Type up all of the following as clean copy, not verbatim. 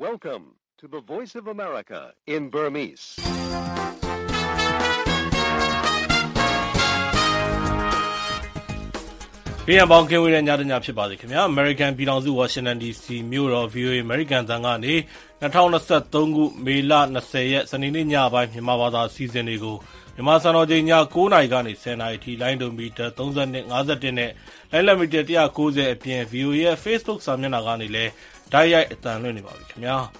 Welcome to the Voice of America in Burmese. ။ပြန်ပေါင်းခင်ဝေးတဲ့ညတညဖြစ်ပါစေခင်ဗျာ။ American ပြည်ထောင်စု Washington DC မြို့တော် VOA American သံကနေ2023ခုမေလ20ရက်စနေနေ့ညပိုင်းမြန်မာဘာသာအစီအစဉ်တွေကိုမြန်မာစံတော်ချိန်ည9:00နာရီကနေ10:00နာရီထိလိုင်းဒိုမီတာ32 51နဲ့လိုင်းလမီတာ190အပြင် VOA ရဲ့ Facebook စာမျက်နှာကနေလည်းဓာတ်ရိုက်အသံလွှင့်နေပါပြီခင်ဗျာ။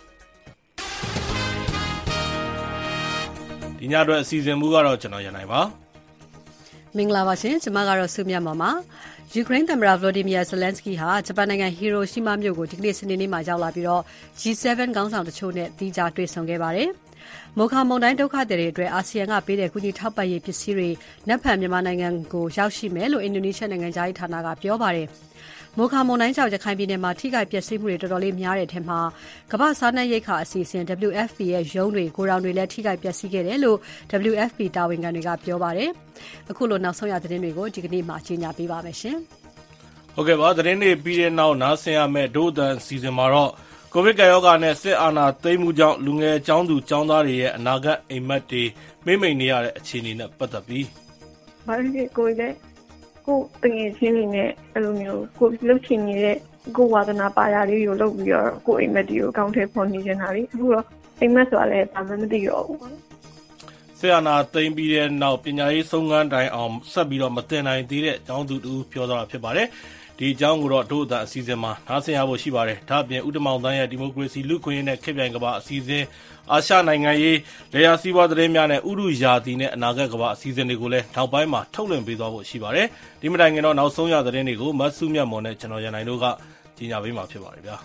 ဒီညအတွက်အစီအစဉ်မူကတော့ကျွန်တော်ရနိုင်ပါမင်္ဂလာပါရှင်ကျွန်မကတော့စုမြတ်မောင်ပါယူကရိန်းသမ္မတ Volodymyr Zelensky ဟာဂျပန်နိုင်ငံဟီရိုရှီမာမြို့ကိုဒီကနေ့စနေနေ့မှာရောက်လာပြီးတော့ G7 ခေါင်းဆောင်တချို့နဲ့သီးခြားတွေ့ဆုံခဲ့ပါတယ်။မိုခါမုန်တိုင်းဒုက္ခသည်တွေအတွက်အာဆီယံကပေးတဲ့ကူညီထောက်ပံ့ရေးပစ္စည်းတွေနက်ဖြန်မြန်မာနိုင်ငံကိုရောက်ရှိမယ်လို့အင်ဒိုနီးရှားနိုင်ငံသားရေးဌာနကပြောပါတယ်။မိုခါမုန်တိုင်းကြောင့်ရခိုင်ပြည်နယ်မှာထိခိုက်ပျက်စီးမှုတွေတော်တော်လေးများတဲ့ထဲမှာကမ္ဘာ့စားနပ်ရိက္ခာအစီအစဉ် WFP ရဲ့ရုံးတွေကိုရောင်တွေလည်းထိခိုက်ပျက်စီးခဲ့တယ်လို့ WFP တာဝန်ခံတွေကပြောပါတယ်။အခုလိုနောက်ဆုံးရသတင်းတွေကိုဒီကနေ့မှကြေညာပေးပါမယ်ရှင်။ဟုတ်ကဲ့ပါသတင်းတွေပြီးတဲ့နောက်နားဆင်ရမယ့်ဒို့အသံစီစဉ်မှာတော့ကိုဗစ်ကပ်ရောဂါနဲ့စစ်အာဏာသိမ်းမှုကြောင့်လူငယ်ကျောင်းသူကျောင်းသားတွေရဲ့အနာဂတ်အိမ်မက်တွေမိမ့်မိန်နေရတဲ့အခြေအနေနဲ့ပတ်သက်ပြီးဘာဖြစ်ကိုယ်လည်းကိုတငယ်ချင်းတွေနဲ့အဲ့လိုမျိုးကိုလှုပ်ချင်နေတဲ့ကိုဝါသနာပါရလေးကိုလုပ်ပြီးတော့ကိုအိမ်မက်တွေကိုအကောင့်ထဲပေါ်နေနေတာလေအခုတော့အိမ်မက်ဆိုတာလည်းဘာမှမသိတော့ဘူးပေါ့စစ်အာဏာသိမ်းပြီးတဲ့နောက်ပညာရေးဆုံးခန်းတိုင်အောင်ဆက်ပြီးတော့မတင်နိုင်သေးတဲ့ကျောင်းသူတူပြောသွားတာဖြစ်ပါတယ်ဒီအကြောင်းကိုတော့ဒို့အသံအစီအစဉ်မှာနားဆင်ရဖို့ရှိပါတယ်ဒါ့အပြင်ဥတမောင်တန်းရဲ့ဒီမိုကရေစီလူ့ခွင့်ရေးနဲ့ခေတ်ပြိုင်ကမ္ဘာအစီအစဉ်အာရှနိုင်ငံရေးလေယာစီးပွားသတင်းများနဲ့ဥရုယာတီနဲ့အနာဂတ်ကမ္ဘာအစီအစဉ်တွေကိုလည်းနောက်ပိုင်းမှာထုတ်လွှင့်ပေးသွားဖို့ရှိပါတယ်ဒီမတိုင်ခင်တော့နောက်ဆုံးရသတင်းတွေကိုမတ်စုမြတ်မော်နဲ့ကျွန်တော်ရန်နိုင်တို့ကကြီးညာပေးမှာဖြစ်ပါတယ်ဗျာ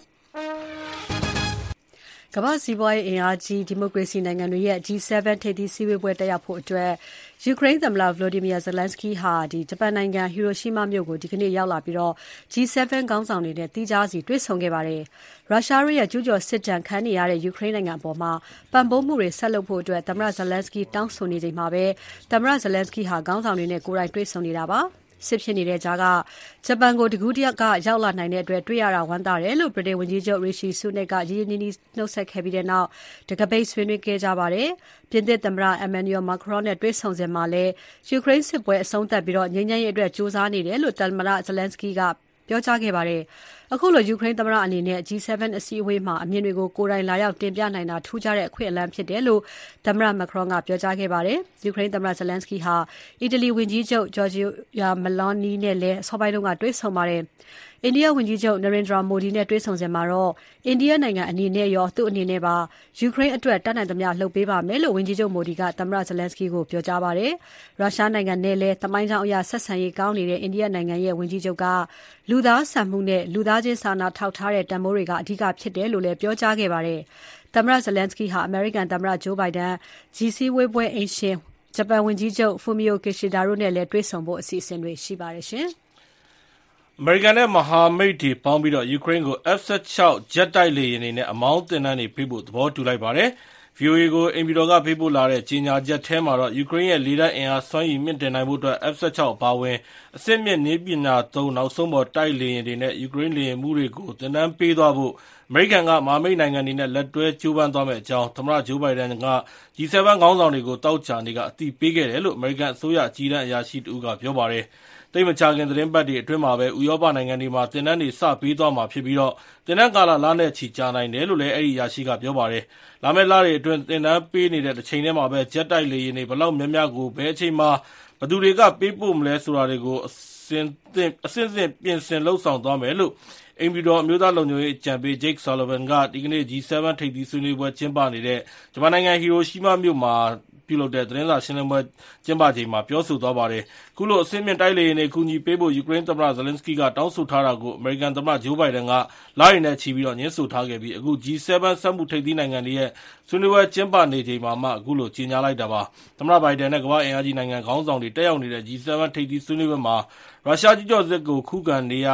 ကမ္ဘာစီးပွားရေးအင်အားကြီးဒီမိုကရေစီနိုင်ငံတွေရဲ့ G7 ထိပ်သီးစည်းဝေးပွဲတက်ရောက်ဖို့အတွက်ယူကရိန်းသမ္မတ Volodymyr Zelensky ဟာဂျပန်နိုင်ငံဟီရိုရှီမာမြို့ကိုဒီကနေ့ရောက်လာပြီးတော့ G7 ခေါင်းဆောင်တွေနဲ့သီးခြားစီတွေ့ဆုံခဲ့ပါတယ်။ရုရှားရဲ့ကျူးကျော်စစ်ဒဏ်ခံနေရတဲ့ယူကရိန်းနိုင်ငံအပေါ်မှာပံ့ပိုးမှုတွေဆက်လုပ်ဖို့အတွက်သမ္မတ Zelensky တောင်းဆိုနေချိန်မှာပဲသမ္မတ Zelensky ဟာခေါင်းဆောင်တွေနဲ့ကိုယ်တိုင်တွေ့ဆုံနေတာပါ။စစ်ဖြစ်နေတဲ့ကြားကဂျပန်ကိုတကူတရက်ကရောက်လာနိုင်တဲ့အတွက်တွေ့ရတာဝမ်းသာတယ်လို့ဗြိတိန်ဝန်ကြီးချုပ် Rishi Sunak ကရင်းရင်းနှီးနှီးနှုတ်ဆက်ခဲ့ပြီးတဲ့နောက်တကပိတ်ဆွေးနွေးခဲ့ကြပါတယ်။ပြင်သစ်သမ္မတ Emmanuel Macron နဲ့တွေ့ဆုံစဉ်မှာလည်းယူကရိန်းစစ်ပွဲအဆုံးသတ်ပြီးငြိမ်းချမ်းရေးအတွက်ကြိုးစားနေတယ်လို့သမ္မတ Zelensky ကပြောကြားခဲ့ပါတယ်။အခုလိုယူကရိန်းသမ္မတအနေနဲ့ G7 အစည်းအဝေးမှာအမြင်တွေကိုကိုယ်တိုင်လာရောက်တင်ပြနိုင်တာထူးခြားတဲ့အခွင့်အလမ်းဖြစ်တယ်လို့သမ္မတ Macron ကပြောကြားခဲ့ပါတယ်။ယူကရိန်းသမ္မတ Zelensky ဟာအီတလီဝန်ကြီးချုပ် Giorgia Meloni နဲ့လည်းအစောပိုင်းတုန်းကတွေ့ဆုံပါတယ်။အိန္ဒိယဝန်ကြီးချုပ် Narendra Modi နဲ့တွေ့ဆုံစဉ်မှာတော့အိန္ဒိယနိုင်ငံအနေနဲ့ရောသူ့အနေနဲ့ပါယူကရိန်းအတွက်တတ်နိုင်သမျှလုပ်ပေးပါမယ်လို့ဝန်ကြီးချုပ် Modi ကသမ္မတ Zelensky ကိုပြောကြားပါတယ်။ရုရှားနိုင်ငံနဲ့လည်းသမိုင်းကြောင်းအရဆက်ဆံရေးကောင်းနေတဲ့အိန္ဒိယနိုင်ငံရဲ့ဝန်ကြီးချုပ်ကလူသားဆန်မှုနဲ့လူသားချင်းစာနာထောက်ထားတဲ့တန်ဖိုးတွေကအဓိကဖြစ်တယ်လို့လည်းပြောကြားခဲ့ပါတယ်။သမ္မတ Zelensky ဟာအမေရိကန်သမ္မတ Joe Biden, G7 ဝေးပွဲအိမ်ရှင်ဂျပန်ဝန်ကြီးချုပ် Fumio Kishida တို့နဲ့လည်းတွေ့ဆုံဖို့အစီအစဉ်တွေရှိပါတယ်ရှင်။အမေရိကန်နဲ့မဟာမိတ်တွေပေါင်းပြီးတော့ယူကရိန်းကို F-16 ဂျက်တိုက်လေယာဉ်တွေနဲ့အမောင်းသင်တန်းတွေပေးဖို့သဘောတူလိုက်ပါတယ်။ VOA ကိုအင်ပြည်တော်ကပေးပို့လာတဲ့ကြေညာချက်ထဲမှာတော့ယူကရိန်းရဲ့လေတပ်အင်အားစွမ်းရည်မြင့်တင်နိုင်ဖို့အတွက် F-16 အပါအဝင်အဆင့်မြင့်နည်းပညာသုံးနောက်ဆုံးပေါ်တိုက်လေယာဉ်တွေနဲ့ယူကရိန်းလေယာဉ်မှုတွေကိုသင်တန်းပေးသွားဖို့အမေရိကန်ကမဟာမိတ်နိုင်ငံတွေနဲ့လက်တွဲကြိုးပမ်းသွားမယ့်အကြောင်းသမ္မတဂျိုးဘိုင်ဒန်က G7 ခေါင်းဆောင်တွေကိုတောက်ချာနေကအသိပေးခဲ့တယ်လို့အမေရိကန်အစိုးရအကြီးတန်းအရာရှိတဦးကပြောပါတယ်။သိပ်မကြာခင်သတင်းပတ်တွေအတွင်းမှာပဲဥရောပနိုင်ငံတွေမှာသင်တန်းတွေစပေးသွားမှာဖြစ်ပြီးတော့သင်တန်းကာလလနဲ့ချီကြာနိုင်တယ်လို့လည်းအဲ့ဒီအရာရှိကပြောပါတယ်။လာမယ့်လတွေအတွင်းသင်တန်းပေးနေတဲ့တစ်ချိန်တည်းမှာပဲဂျက်တိုက်လေယာဉ်တွေဘယ်လောက်များများကိုဘယ်အချိန်မှာဘယ်သူတွေကပေးပို့မလဲဆိုတာတွေကိုအစင်ပြင်ဆင်လှုပ်ဆောင်သွားမယ်လို့အင်ပြည်တော်အမျိုးသားလုံခြုံရေးအကြံပေး Jake Sullivan ကဒီကနေ့ G7 ထိပ်သီးဆွေးနွေးပွဲကျင်းပနေတဲ့ဂျပန်နိုင်ငံဟီရိုရှီမာမြို့မှာပြုလုပ်တဲ့သတင်းစာရှင်းလင်းပွဲကျင်းပချိန်မှာပြောဆိုသွားပါတယ်။ခုလိုအစင်းမြင့်တိုက်လေယာဉ်တွေကူညီပေးဖို့ယူကရိန်းသမ္မတ Zelensky ကတောင်းဆိုထားတာကိုအမေရိကန်သမ္မတဂျိုးဘိုင်ဒန်ကလာရင်နဲ့ချီပြီးတော့ညှင်းဆိုထားခဲ့ပြီးအခု G7 စက်မှုထိပ်သီးနိုင်ငံတွေရဲ့ဆွေးနွေးပွဲကျင်းပနေချိန်မှာမှအခုလိုကြေညာလိုက်တာပါ။သမ္မတဘိုင်ဒန်နဲ့ကမ္ဘာ့အင်အားကြီးနိုင်ငံခေါင်းဆောင်တွေတက်ရောက်နေတဲ့ G7 ထိပ်သီးဆွေးနွေးပွဲမှာရုရှားကြီးကျော်စစ်ကိုခုခံနေရ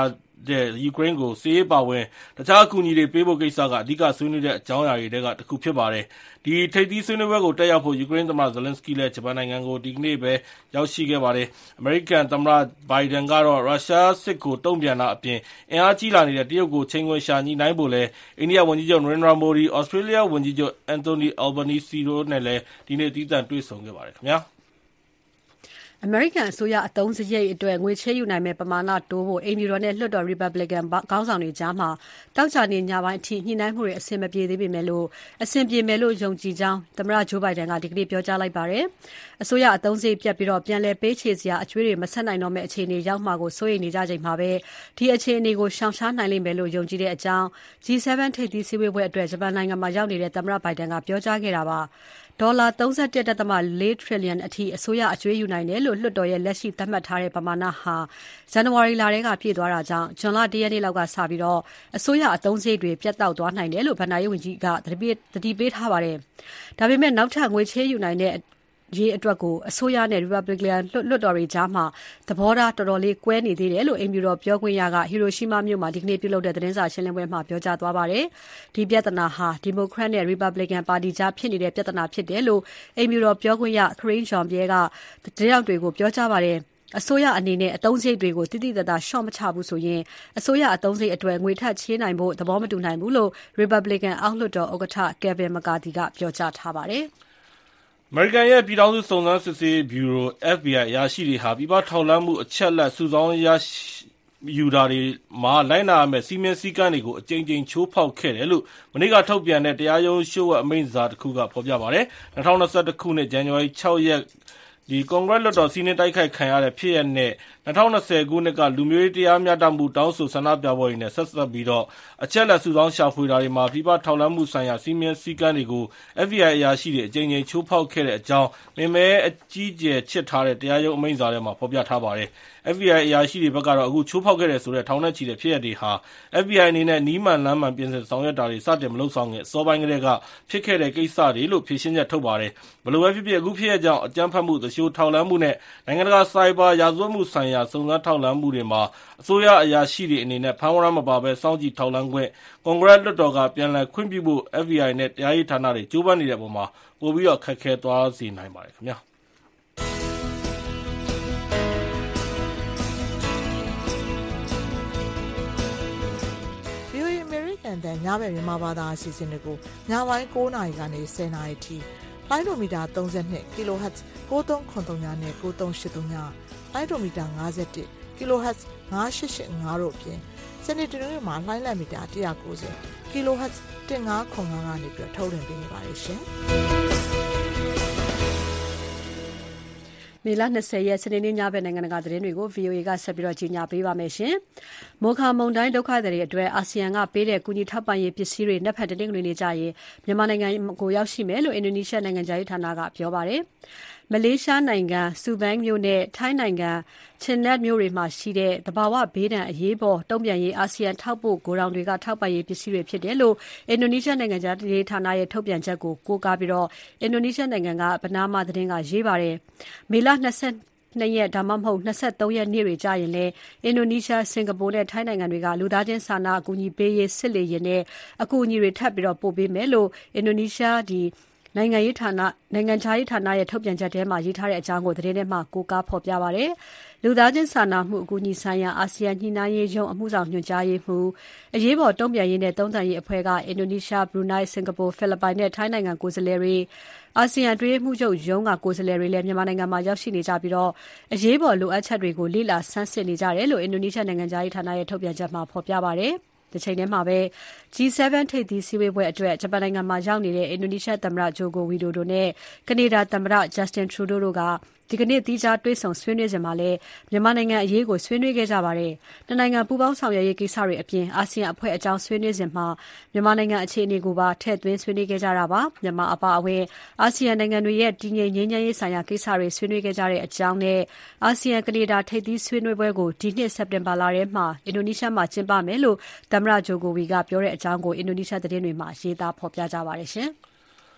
တဲ့ယူကရိန်းကိုစစ်ရေးပါဝင်တခြားအကူအညီတွေပေးဖို့ကိစ္စကအဓိကဆွေးနွေးတဲ့အကြောင်းအရာတွေထဲကတစ်ခုဖြစ်ပါတယ်။ဒီထိပ်သီးဆွေးနွေးပွဲကိုတက်ရောက်ဖို့ယူကရိန်းသမ္မတဇလန်စကီလည်းဂျပန်နိုင်ငံကိုဒီကနေ့ပဲရောက်ရှိခဲ့ပါတယ်။အမေရိကန်သမ္မတဘိုင်ဒန်ကတော့ရုရှားစစ်ကိုတုံ့ပြန်တာအပြင်အင်အားကြီးလာနေတဲ့တရုတ်ကိုချိန်ခွင်ရှာညှိနှိုင်းဖို့လည်းအိန္ဒိယဝန်ကြီးချုပ်နရိန္ဒရာမိုဒီ၊ဩစတြေးလျဝန်ကြီးချုပ်အန်တိုနီအယ်ဘာနီစီတို့နဲ့လည်းဒီနေ့သီးသန့်တွေ့ဆုံခဲ့ပါတယ်ခင်ဗျာ။အမေရိကန်အစိုးရအသုံးစရိတ်အတွက်ငွေချေးယူနိုင်မယ့်ပမာဏတိုးဖို့အိမ်ဖြူတော်နဲ့လွှတ်တော် Republican ခေါင်းဆောင်တွေကြားမှာတောက်ချနေညပိုင်းအထိညှိနှိုင်းမှုတွေအဆင်မပြေသေးပေမဲ့အဆင်ပြေမယ်လို့ယုံကြည်ကြောင်းသမ္မတဂျိုးဘိုင်ဒန်ကဒီကနေ့ပြောကြားလိုက်ပါတယ်။အစိုးရအသုံးစရိတ်ပြတ်ပြီးပြန်လည်ပေးချေစရာအကျွေးတွေမဆက်နိုင်တော့မယ့်အခြေအနေရောက်မှာကိုစိုးရိမ်နေကြချိန်မှာပဲဒီအခြေအနေကိုရှောင်ရှားနိုင်လိမ့်မယ်လို့ယုံကြည်တဲ့အကြောင်း G7 ထိပ်သီးစည်းဝေးပွဲအတွက်ဂျပန်နိုင်ငံမှာရောက်နေတဲ့သမ္မတဘိုင်ဒန်ကပြောကြားခဲ့တာပါ။ဒေါ်လာ 31.4 ထရီလီယံအထိအစိုးရအကျွေးယူနိုင်တယ်လို့လွှတ်တော်ရဲ့လက်ရှိသတ်မှတ်ထားတဲ့ပမာဏဟာဇန်နဝါရီလထဲကပြည့်သွားတာကြောင့်ဇွန်လ 1 ရက်နေ့လောက်ကစပြီးအစိုးရအသုံးစရိတ်တွေပြတ်တောက်သွားနိုင်တယ်လို့ဘဏ္ဍာရေးဝန်ကြီးကသတိပေးထားပါတယ်။ဒါပေမဲ့နောက်ထပ်ငွေချေးယူနိုင်တဲ့ရေးအတွက်ကိုအစိုးရနဲ့ Republican လွှတ်တော်တွေကြားမှာသဘောထားတော်တော်လေးကွဲနေသေးတယ်လို့အိမ်ဖြူတော်ပြောခွင့်ရကဟီရိုရှီးမားမြို့မှာဒီကနေ့ပြုလုပ်တဲ့သတင်းစာရှင်းလင်းပွဲမှာပြောကြားသွားပါတယ်။ဒီပြဿနာဟာ Democrat နဲ့ Republican ပါတီကြားဖြစ်နေတဲ့ပြဿနာဖြစ်တယ်လို့အိမ်ဖြူတော်ပြောခွင့်ရ Karine Jean-Pierre ကသတင်းထောက်တွေကိုပြောကြားပါတယ်။အစိုးရအနေနဲ့အသုံးစရိတ်တွေကိုတိတိကျကျရှော့မချဘူးဆိုရင်အစိုးရအသုံးစရိတ်အတွက်ငွေထပ်ချေးနိုင်ဖို့သဘောမတူနိုင်ဘူးလို့ Republican အောက်လွှတ်တော်ဥက္ကဋ္ဌ Kevin McCarthy ကပြောကြားထားပါတယ်။အမေရိကန်ရဲ့ပြည်ထောင်စုစုံစမ်းစစ်ဆေးရေးဗျူရို FBI အရာရှိတွေဟာပြည်ပထောက်လှမ်းမှုအချက်အလက်စုဆောင်းယူတာတွေမှာလိုက်နာရမယ့်စည်းမျဉ်းစည်းကမ်းတွေကိုအကြိမ်ကြိမ်ချိုးဖောက်ခဲ့တယ်လို့မနေ့ကထုတ်ပြန်တဲ့တရားရုံးလျှို့ဝှက်အမိန့်စာတစ်ခုကဖော်ပြပါတယ်။2021ခုနှစ်ဇန်နဝါရီ6 ရက်ကွန်ဂရက်လွှတ်တော်စီးနင်းတိုက်ခိုက်ခံရတဲ့ဖြစ်ရပ်နဲ့2020ခုနှစ်ကလူမျိုးရေးတရားမျှတမှုတောင်းဆိုဆန္ဒပြပွဲတွေနဲ့ဆက်စပ်ပြီးအချက်အလက်စုဆောင်းရှာဖွေတာတွေမှာပြည်ပထောက်လှမ်းမှုဆိုင်ရာစည်းမျဉ်းစည်းကမ်းတွေကို FBI အရာရှိတွေအကြိမ်ကြိမ်ချိုးဖောက်ခဲ့တဲ့အကြောင်းမင်းမဲအကြီးအကျယ်ချစ်ထားတဲ့တရားရုံးအမိန့်စာထဲမှာဖော်ပြထားပါတယ်။ FBI အရာရှိတွေဘက်ကတော့အခုချိုးဖောက်ခဲ့တဲ့ဆိုတဲ့ထောင်နဲ့ချီတဲ့ဖြစ်ရပ်တွေဟာ FBI အနေနဲ့နီးမှန်လမ်းမှန်ပြင်ဆင်ဆောင်ရွက်တာတွေစတင်မလုပ်ဆောင်ခင်အစောပိုင်းကတည်းကဖြစ်ခဲ့တဲ့ကိစ္စတွေလို့ဖြေရှင်းချက်ထုတ်ပါတယ်။ဘယ်လိုပဲဖြစ်ဖြစ်အခုဖြစ်ရပ်ကြောင့်အကြမ်းဖက်မှု၊သူလျှိုထောက်လှမ်းမှုနဲ့နိုင်ငံတကာစိုက်ဘာရာဇဝတ်မှုဆိုင်ရာစုံစမ်းထောက်လှမ်းမှုတွေမှာအစိုးရအရာရှိတွေအနေနဲ့ဖမ်းဝရမ်းမပါဘဲစောင့်ကြည့်ထောက်လှမ်းခွင့်ကွန်ဂရက်လွှတ်တော်ကပြန်လည်ခွင့်ပြုဖို့ FBI နဲ့တရားရေးဌာနတွေကြိုးပမ်းနေတဲ့အပေါ်မှာပိုပြီးခက်ခဲသွားစေနိုင်ပါတယ်ခင်ဗျာ။ညဘက်မြန်မာဘာသာအစီအစဉ်တွေကိုညပိုင်း9 နာရီကနေ10 နာရီထိလိုင်းဒိုမီတာ32 kHz 9393နဲ့9383လိုင်းဒိုမီတာ51 kHz 9885တို့အပြင်စနေတနင်္ဂနွေမှာလိုင်းလံမီတာ190 kHz 1505ကနေပြီးထုတ်လွှင့်ပေးနေပါတယ်ရှင်။မေလ20ရက်စနေနေ့ညဘက်နိုင်ငံတကာသတင်းတွေကို VOA ကဆက်ပြီးကြီးညာပေးပါမယ်ရှင်။မိုခါမုန်တိုင်းဒုက္ခသည်တွေအတွက်အာဆီယံကပေးတဲ့ကူညီထောက်ပံ့ရေးပစ္စည်းတွေနှစ်ဖက်တနင်္ဂနွေနေ့ကျရင်မြန်မာနိုင်ငံကိုရောက်ရှိမယ်လို့အင်ဒိုနီးရှားနိုင်ငံခြားရေးဌာနကပြောပါတယ်။မလေးရှားနိုင်ငံဆူဘန်းမြို့နဲ့ထိုင်းနိုင်ငံချင်နက်မြို့တွေမှာရှိတဲ့သဘာဝဘေးဒဏ်အရေးပေါ်တုံ့ပြန်ရေးအာဆီယံထောက်ပို့ဂိုဒေါင်တွေကထောက်ပံ့ရေးပစ္စည်းတွေဖြစ်တယ်လို့အင်ဒိုနီးရှားနိုင်ငံခြားရေးဌာနရဲ့ထုတ်ပြန်ချက်ကိုကိုးကားပြီးအင်ဒိုနီးရှားနိုင်ငံကပနားမာသတင်းကရေးပါတယ်။မေလ22ရက်ဒါမှမဟုတ်23ရက်နေ့တွေကြာရင်လည်းအင်ဒိုနီးရှားစင်ကာပူနဲ့ထိုင်းနိုင်ငံတွေကလူသားချင်းစာနာအကူအညီပေးရေးစစ်လေယာဉ်နဲ့အကူအညီတွေထပ်ပြီးပို့ပေးမယ်လို့အင်ဒိုနီးရှားနိုင်ငံခြားရေးဌာနရဲ့ထုတ်ပြန်ချက်ထဲမှာရေးထားတဲ့အကြောင်းကိုသတင်းထဲမှာကိုးကားဖော်ပြပါတယ်။လူသားချင်းစာနာမှုအကူအညီဆိုင်ရာအာဆီယံညှိနှိုင်းရေးရုံးအမှုဆောင်ညွှန်ကြားရေးမှူးအရေးပေါ်တုံ့ပြန်ရေးနဲ့သုံးသပ်ရေးအဖွဲ့ကအင်ဒိုနီးရှား၊ဘရူနိုင်း၊စင်ကာပူ၊ဖိလစ်ပိုင်နဲ့ထိုင်းနိုင်ငံကိုယ်စားလှယ်တွေအာဆီယံအတွင်းရေးမှူးချုပ်ရုံးကကိုယ်စားလှယ်တွေလည်းမြန်မာနိုင်ငံမှာရောက်ရှိနေကြပြီးအရေးပေါ်လိုအပ်ချက်တွေကိုလေ့လာဆန်းစစ်နေကြတယ်လို့အင်ဒိုနီးရှားနိုင်ငံခြားရေးဌာနရဲ့ထုတ်ပြန်ချက်မှာဖော်ပြပါတယ်။တချိန်ထဲမှာပဲ G7 ထိပ်သီးစည်းဝေးပွဲအတွက်ဂျပန်နိုင်ငံမှာရောက်နေတဲ့အင်ဒိုနီးရှားသမ္မတဂျိုကိုဝီဒိုဒိုနဲ့ကနေဒါသမ္မတဂျက်စတင်ထရူဒိုတို့ကဒီကနေ့သီးခြားတွေ့ဆုံဆွေးနွေးစဉ်မှာလည်းမြန်မာနိုင်ငံအရေးကိုဆွေးနွေးခဲ့ကြပါတယ်။နှစ်နိုင်ငံပူးပေါင်းဆောင်ရွက်ရေးကိစ္စတွေအပြင်အာဆီယံအဖွဲ့အကြောင်းဆွေးနွေးစဉ်မှာမြန်မာနိုင်ငံအခြေအနေကိုပါထည့်သွင်းဆွေးနွေးခဲ့ကြတာပါ။မြန်မာအပါအဝင်အာဆီယံနိုင်ငံတွေရဲ့တည်ငြိမ်ငြိမ်းချမ်းရေးဆိုင်ရာကိစ္စတွေဆွေးနွေးခဲ့ကြတဲ့အကြောင်းနဲ့အာဆီယံကနေဒါထိပ်သီးဆွေးနွေးပွဲကိုဒီနှစ်စက်တင်ဘာလထဲမှာအင်ဒိုနီးရှားမှာကျင်းပမယ်လို့သမ္မတဂျိုကိုဝီကပြောတဲ့အကြောင်းကိုအင်ဒိုနီးရှားသတင်းတွေမှာရေးသားဖော်ပြကြပါတယ်ရှင်။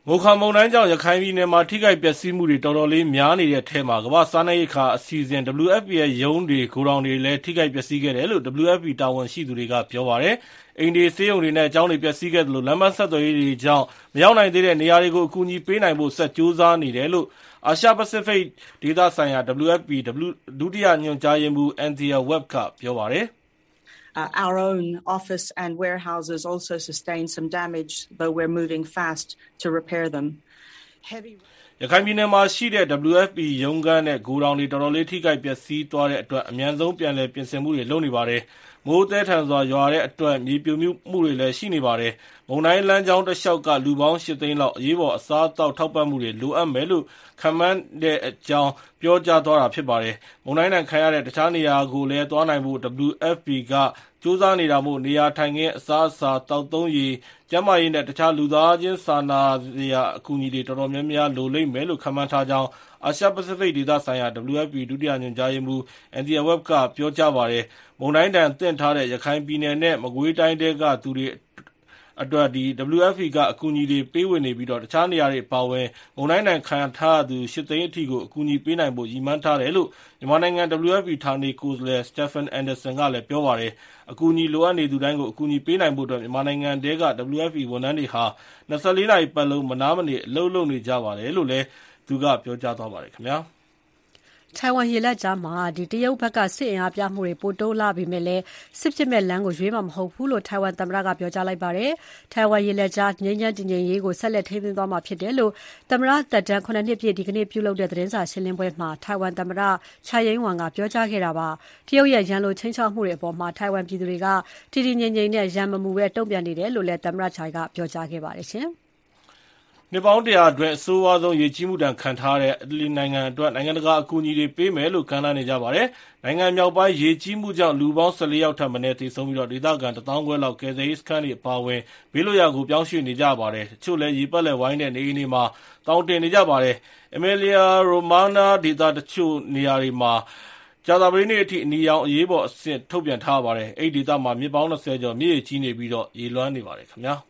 မိုခါမုန်တိုင်းကြောင့်ရခိုင်ပြည်နယ်မှာထိခိုက်ပျက်စီးမှုတွေတော်တော်လေးများနေတဲ့ထဲမှာကမ္ဘာ့စားနပ်ရိက္ခာအစီအစဉ် WFP ရဲ့ရုံးတွေဂိုဒေါင်တွေလည်းထိခိုက်ပျက်စီးခဲ့တယ်လို့ WFP တာဝန်ရှိသူတွေကပြောပါတယ်။အိမ်တွေဆေးရုံတွေနဲ့အကြောင်းတွေပျက်စီးခဲ့သလိုလမ်းမဆက်သွယ်ရေးတွေကြောင့်မရောက်နိုင်သေးတဲ့နေရာတွေကိုအကူအညီပေးနိုင်ဖို့ဆက်ကြိုးစားနေတယ်လို့အာရှပစိဖိတ်ဒေသဆိုင်ရာ WFP ဒုတိယညွှန်ကြားရေးမှူး Anthea Webb ကပြောပါတယ်။ Our own office and warehouses also sustained some damage, though we're moving fast to repair them. ရခိုင်ပြည်နယ်မှာရှိတဲ့ WFP ရုံးခန်းနဲ့ဂိုဒေါင်တွေတော်တော်လေးထိခိုက်ပျက်စီးသွားတဲ့အတွက်အမြန်ဆုံးပြန်လည်ပြင်ဆင်မှုတွေလုပ်နေပါတယ်။မိုးသည်းထန်စွာရွာတဲ့အတွက်မြေပြိုမှုတွေလည်းရှိနေပါတယ်။မုန်တိုင်းလမ်းကြောင်းတစ်လျှောက်ကလူပေါင်း8သိန်းလောက်အရေးပေါ်အစားအသောက်ထောက်ပံ့မှုတွေလိုအပ်မယ်လို့ခန့်မှန်းတဲ့အကြောင်းပြောကြားသွားတာဖြစ်ပါတယ်။မုန်တိုင်းဒဏ်ခံရတဲ့တခြားနေရာကိုလည်းသွားနိုင်ဖို့ WFP ကစူးစမ်းနေတာမို့နေရာထိုင်ခင်းအစားအစာတောက်သုံးရေကျန်းမာရေးနဲ့တခြားလူသားချင်းစာနာစရာအကူအညီတွေတော်တော်များများလိုလိမ့်မယ်လို့ခန့်မှန်းထားကြောင်းအာရှပစိဖိတ်ဒေသဆိုင်ရာ WFP ဒုတိယညွှန်ကြားရေးမှူး Anthea Webb ကပြောကြားပါတယ်။မုန်တိုင်းဒဏ်သင့်ထားတဲ့ရခိုင်ပြည်နယ်နဲ့မကွေးတိုင်းတဲကသူတွေအတွက် WFP ကအကူအညီတွေပေးဝင်နေပြီးတခြားနေရာတွေပါဝင်မုန်တိုင်းဒဏ်ခံထားသူ8သိန်းအထိကိုအကူအညီပေးနိုင်ဖို့ရည်မှန်းထားတယ်လို့မြန်မာနိုင်ငံ WFP ဌာနေကိုယ်စားလှယ် Stephen Anderson ကလည်းပြောပါတယ်။အကူအညီလိုအပ်နေသူတိုင်းကိုအကူအညီပေးနိုင်ဖို့အတွက်မြန်မာနိုင်ငံတဲက WFP ဝန်ထမ်းတွေဟာ24နာရီပတ်လုံးမနားမနေအလုပ်လုပ်နေကြပါတယ်လို့လည်းသူကပြောကြားသွားပါတယ်ခင်ဗျာ။ထိုင်ဝမ်ရေလက်ကြားမှာတရုတ်ဘက်ကစစ်အင်အားပြမှုတွေပိုတိုးလာပေမဲ့လည်းစစ်ဖြစ်မဲ့လမ်းကိုရွေးမှာမဟုတ်ဘူးလို့ထိုင်ဝမ်သမ္မတကပြောကြားလိုက်ပါတယ်။ထိုင်ဝမ်ရေလက်ကြားငြိမ်းချမ်းတည်ငြိမ်ရေးကိုဆက်လက်ထိန်းသိမ်းသွားမှာဖြစ်တယ်လို့သမ္မတသက်တမ်း9နှစ်ပြည့်ဒီကနေ့ပြုလုပ်တဲ့သတင်းစာရှင်းလင်းပွဲမှာထိုင်ဝမ်သမ္မတချာယိန်းဝမ်ကပြောကြားခဲ့တာပါ။တရုတ်ရဲ့ရန်လိုချင်းချောက်မှုတွေအပေါ်မှာထိုင်ဝမ်ပြည်သူတွေကတည်တည်ငြိမ်ငြိမ်နဲ့ရန်မမှုပဲတုံ့ပြန်နေတယ်လို့လည်းသမ္မတချာကပြောကြားခဲ့ပါတယ်ရှင်။နှစ်ပေါင်း100အတွင်းအဆိုးအဝါဆုံးရေကြီးမှုဒဏ်ခံထားတဲ့အီတလီနိုင်ငံအတွက်နိုင်ငံတကာအကူအညီတွေပေးမယ်လို့ကမ်းလှမ်းနေကြပါတယ်။နိုင်ငံမြောက်ပိုင်းရေကြီးမှုကြောင့်လူပေါင်း14ယောက်ထပ်မံသေဆုံးပြီးဒေသခံ1000 ခွဲလောက်ကယ်ဆယ်ရေးစခန်းတွေအပါအဝင်ဘေးလွတ်ရာကိုပြောင်းရွှေ့နေကြပါတယ်။တချို့လည်းရေပတ်လက်ဝိုင်းတဲ့နေအိမ်တွေမှာတောင်းတင်နေကြပါတယ်။ Emilia Romagna ဒေသတချို့နေရာတွေမှာကြာသပတေးနေ့အထိအနီရောင်အရေးပေါ်အဆင့်ထုတ်ပြန်ထားပါတယ်။အဲ့ဒီဒေသမှာမြစ်ပေါင်း20ကျော်မြစ်ရေကြီးနေပြီးရေလွှမ်းနေပါတယ်ခင်ဗျာ။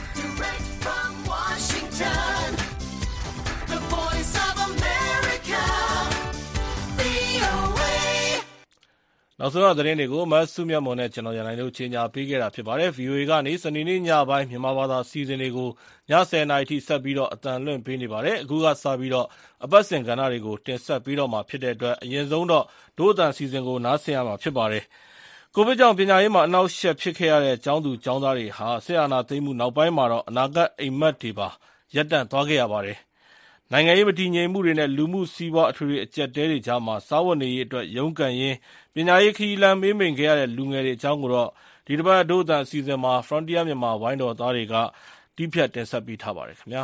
နောက်ဆုံးသတင်းတွေကိုမဆုမြတ်မွန်နဲ့ကျွန်တော်ရန်နိုင်တို့ချင်းညာပေးခဲ့တာဖြစ်ပါတယ်။ VOA ကနေစနေနေ့ညပိုင်းမြန်မာဘာသာစီစဉ်တွေကိုည10:00နာရီထိဆက်ပြီးအတန်လွှင့်ပေးနေပါတယ်။အခုကစပြီးအပတ်စဉ်ကဏ္ဍတွေကိုတင်ဆက်ပြီးတော့မှာဖြစ်တဲ့အတွက်အရင်ဆုံးတော့ဒို့အတန်စီစဉ်ကိုနားဆင်ရမှာဖြစ်ပါတယ်။ကိုဗစ်ကြောင့်ပညာရေးမှာအနှောက်အယှက်ဖြစ်ခဲ့ရတဲ့ကျောင်းသူကျောင်းသားတွေဟာဆရာနာသိမ်းမှုနောက်ပိုင်းမှာတော့အနာဂတ်အိမ်မက်တွေပါရပ်တန့်သွားခဲ့ရပါတယ်။နိုင်ငံရေးမတည်ငြိမ်မှုတွေနဲ့လူမှုစီးပွားအထွေထွေအကျပ်တဲတွေကြားမှာစားဝတ်နေရေးအတွက်ရုန်းကန်ရင်းပညာရေးခရီးလမ်းမေးမိန်ခဲ့ရတဲ့လူငယ်တွေအကြောင်းကိုတော့ဒီတစ်ပတ်ဒို့အတန်အစီအစဉ်မှာ Frontier မြန်မာဝိုင်းတော်သားတွေကတီးဖြတ်တင်ဆက်ပေးထားပါတယ်ခင်ဗျာ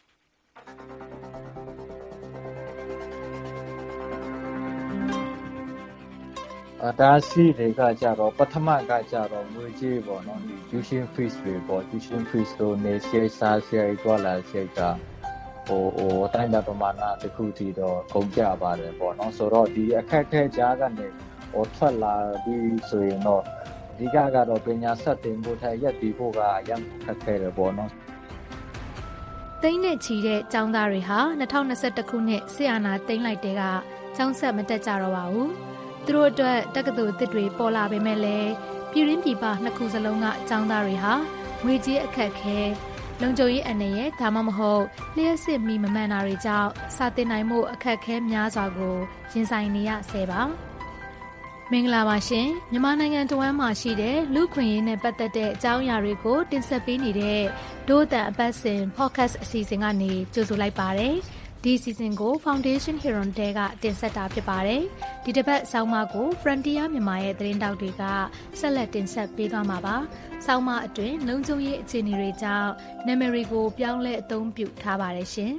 ။ဒါစီတွေကကြတော့ပထမကကြတော့ငွေကြေးပေါ့နော်ဒီ tuition fees တွေပေါ့ tuition fees တို့နေစေစားစေသွားလာစေကတိုင်းတာပမာဏတစ်ခုတည်းတော့ကုန်ကြပါတယ်ပေါ့နော်ဆိုတော့ဒီအခက်အခဲကြားကနေထွက်လာပြီးဆိုရင်တော့ဒီကတော့ပညာဆက်တင်ဖို့ထိုင်ရက်တီဖို့ကရမ်းခက်ခဲတယ်ပေါ့နော်သိန်းနဲ့ချီတဲ့ကျောင်းသားတွေဟာ2021ခုနှစ်ဆီအာနာသိမ်းလိုက်တဲ့ကကျောင်းဆက်မတက်ကြတော့ပါဘူးသူတို့အတွက်တက္ကသိုလ်သစ်တွေပေါ်လာပေမဲ့လည်းပြည်ရင်းပြည်ပနှစ်ခုစလုံးကကျောင်းသားတွေဟာငွေကြေးအခက်အခဲလုံခြုံရေးအနေနဲ့ဒါမှမဟုတ်လျှက်စစ်မီမမှန်တာတွေကြောင့်စာသင်နိုင်မှုအခက်အခဲများစွာကိုရင်ဆိုင်နေရဆဲပါမင်္ဂလာပါရှင်မြန်မာနိုင်ငံတဝန်းမှာရှိတဲ့လူခွင့်ရေးနဲ့ပတ်သက်တဲ့အကြောင်းအရာတွေကိုတင်ဆက်ပေးနေတဲ့ဒို့အတန်အပတ်စဉ် podcast အစီအစဉ်ကနေကြိုဆိုလိုက်ပါတယ်ဒီအစီအစဉ်ကို Foundation Heron တဲကတင်ဆက်တာဖြစ်ပါတယ်ဒီတစ်ပတ်ဆောင်းပါးကို Frontier မြန်မာရဲ့သတင်းတောက်တွေကဆက်လက်တင်ဆက်ပေးသွားမှာပါဆောင်းပါးအတွင်းလုံခြုံရေးအခြေအနေတွေကြောင့်နာမည်တွေကိုပြောင်းလဲအသုံးပြုထားပါတယ်ရှင်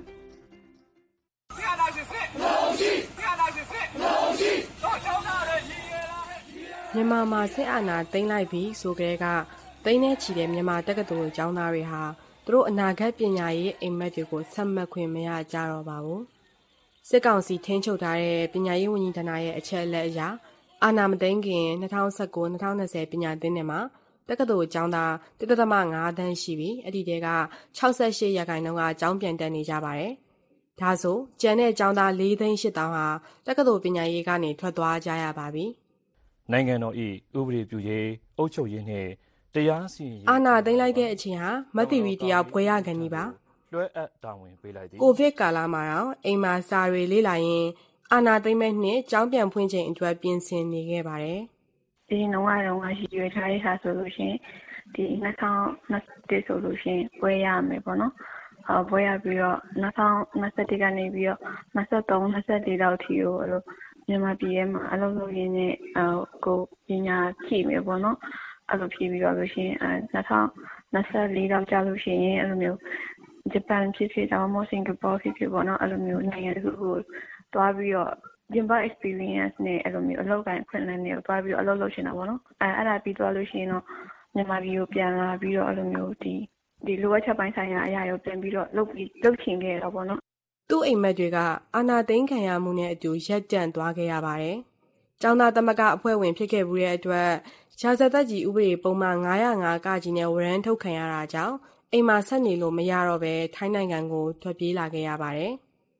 မြန်မာမှာစစ်အာဏာသိမ်းလိုက်ပြီဆိုကြတဲ့ကသိန်းနဲ့ချီတဲ့မြန်မာတက္ကသိုလ်ကျောင်းသားတွေဟာသူတို့အနာဂတ်ပညာရေးအိမ်မက်တွေကိုဆက်မှတ်ခွင့်မရကြတော့ပါဘူးစစ်ကောင်စီထိန်းချုပ်ထားတဲ့ပညာရေးဝန်ကြီးဌာနရဲ့အချက်အလက်အရအာဏာမသိမ်းခင်2019-2020ပညာသင်နှစ်မှာတက္ကသိုလ်ကျောင်းသား 1.5 သန်းရှိပြီးအဲ့ဒီတဲက68%ကကျောင်းပြန်တက်နေကြပါတယ်။ဒါဆိုကျန်တဲ့ကျောင်းသား4,800,000ဟာတက္ကသိုလ်ပညာရေးကနေထွက်သွားကြရပါပြီ။နိုင်ငံတော်၏ဥပဒေပြုရေးအုပ်ချုပ်ရေးနှင့်တရားစီရင်ရေးအာဏာသိမ်းလိုက်တဲ့အချိန်ဟာမသီဝီတယောက်ဘွဲရကန်ကြီးပါလွှဲအပ်တာဝန်ပေးလိုက်သည်ကိုဗစ်ကာလမှာတော့အိမ်မှာစာတွေလေ့လာရင်အာဏာသိမ်းမဲ့နှစ်ကျောင်းပြန်ဖွင့်ချိန်အတွက်ပြင်ဆင်နေခဲ့ပါတယ်ဒီနှောင်းကတော့ရှိရွေးထားတဲ့ဟာဆိုလို့ရှိရင်ဒီ2021ဆိုလို့ရှိရင်ဘွဲရမယ်ပေါ့နော်ဘွဲရပြီးတော့2021ကနေပြီးတော့23 24လောက်ထိကိုအဲ့လိုမြန်မာပြည်ရဲ့မှာအလုပ်လုပ်ရင်းနဲ့ကိုပညာဖြည့်မယ်ပေါ့နော်အဲ့လိုဖြည့်ပြီးတော့လို့ရှိရင်2024လောက်ကြာလို့ရှိရင်အဲ့လိုမျိုးဂျပန်ဖြစ်ဖြစ်ဒါမှမဟုတ်စင်ကာပူဖြစ်ဖြစ်ပေါ့နော်အဲ့လိုမျိုးနိုင်ငံတစ်ခုကိုတွားပြီးတော့ဂျပန် experience နဲ့အဲ့လိုမျိုးအလုပ်ကိုင်ခွင့်လန်းတွေကိုတွားပြီးတော့အလုပ်လုပ်နေတာပေါ့နော်အဲ့ဒါပြီးတော့လို့ရှိရင်တော့မြန်မာပြည်ကိုပြန်လာပြီးတော့အဲ့လိုမျိုးဒီလိုအပ်ချက်ပိုင်းဆိုင်ရာအရာကိုပြန်ပြီးတော့လုပ်ချင်ခဲ့တော့ပေါ့နော်သူ့အိမ်မက်တွေကအာဏာသိမ်းခံရမှုနဲ့အတူရပ်တန့်သွားခဲ့ရပါတယ်ကျောင်းသားသမဂ္ဂအဖွဲ့ဝင်ဖြစ်ခဲ့မှုတဲ့အတွက်ရာဇသက်ကြီးဥပဒေပုံမှန်905ကကြီးနဲ့ဝရမ်းထုတ်ခံရတာကြောင့်အိမ်မှာဆက်နေလို့မရတော့ပဲထိုင်းနိုင်ငံကိုထွက်ပြေးလာခဲ့ရပါတယ်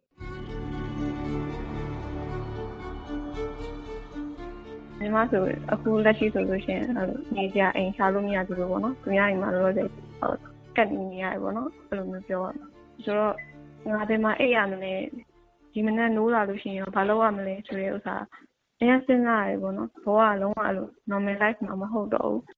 မြန်မာဆိုအခုလက်ရှိဆိုလို့ရှိရင်နေကြအိမ်စားလို့မရဘူးပေါ့နော်သူများအိမ်မှာလောလောဆယ်ကတ်နေရတယ်ပေါ့နော်အဲ့လိုမျိုးပြောရမှာဆိုတော့ငါဒီမှာအိမ်ရမယ်ဒီမနေ့နိုးလာလို့ရှိရင်ဘာလုပ်ရမလဲဆိုတဲ့ဥစ္စာအရင်စဉ်းစားရတယ်ပေါ့နော်ဘဝကလုံးဝအဲ့လို normal life မှာမဟုတ်တော့ဘူး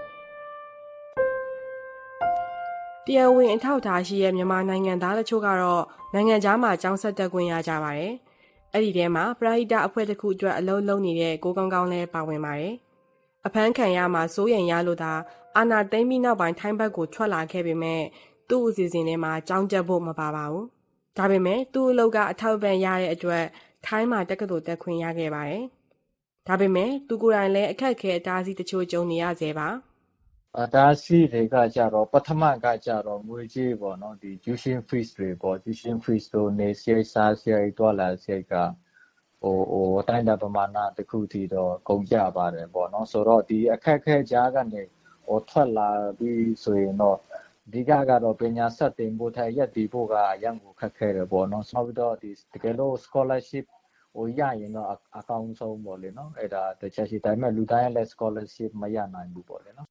တရားဝင်အထောက်အထားရှိတဲ့မြန်မာနိုင်ငံသားတချို့ကတော့နိုင်ငံခြားမှာကျောင်းဆက်တက်ခွင့်ရကြပါတယ်။အဲ့ဒီထဲမှာပရဟိတအဖွဲ့တစ်ခုအတွက်အလုပ်လုပ်နေတဲ့ကိုကောင်းကောင်းလည်းပါဝင်ပါတယ်။အဖမ်းခံရမှာစိုးရိမ်ရလို့သာအာဏာသိမ်းပြီးနောက်ပိုင်းထိုင်းဘက်ကိုထွက်လာခဲ့ပေမဲ့သူ့အစီအစဉ်ထဲမှာကျောင်းတက်ဖို့မပါပါဘူး။ဒါပေမဲ့သူ့အလုပ်ကအထောက်ပံ့ရတဲ့အတွက်ထိုင်းမှာတက္ကသိုလ်တက်ခွင့်ရခဲ့ပါတယ်။ဒါပေမဲ့သူကိုယ်တိုင်လည်းအခက်အခဲအတားအဆီးတချို့ကြုံနေရသေးပါ။ဒါစီတွေကကြတော့ပထမကကြတော့ငွေကြေးပေါ့နော်ဒီ tuition fees တွေပေါ့ tuition fees တို့နေစားစရာတွာလာစရိတ်ကတိုင်းတာပမာဏတစ်ခုထိတော့ကုန်ကြပါတယ်ပေါ့နော်ဆိုတော့ဒီအခက်ခဲကြားကနေထွက်လာပြီးဆိုရင်တော့ဒီကတော့ပညာဆက်တင်ဖို့ထိုင်ရက်ဒီဖို့ကအရင်ကခက်ခဲတယ်ပေါ့နော်ဆိုတော့ဒီတကယ်လို့ scholarship ရရင်တော့အကောင်းဆုံးပေါ့လေနော်အဲ့ဒါတခြားရှိတိုင်းမဲ့လူတိုင်းလည်း scholarship မရနိုင်ဘူးပေါ့လေနော်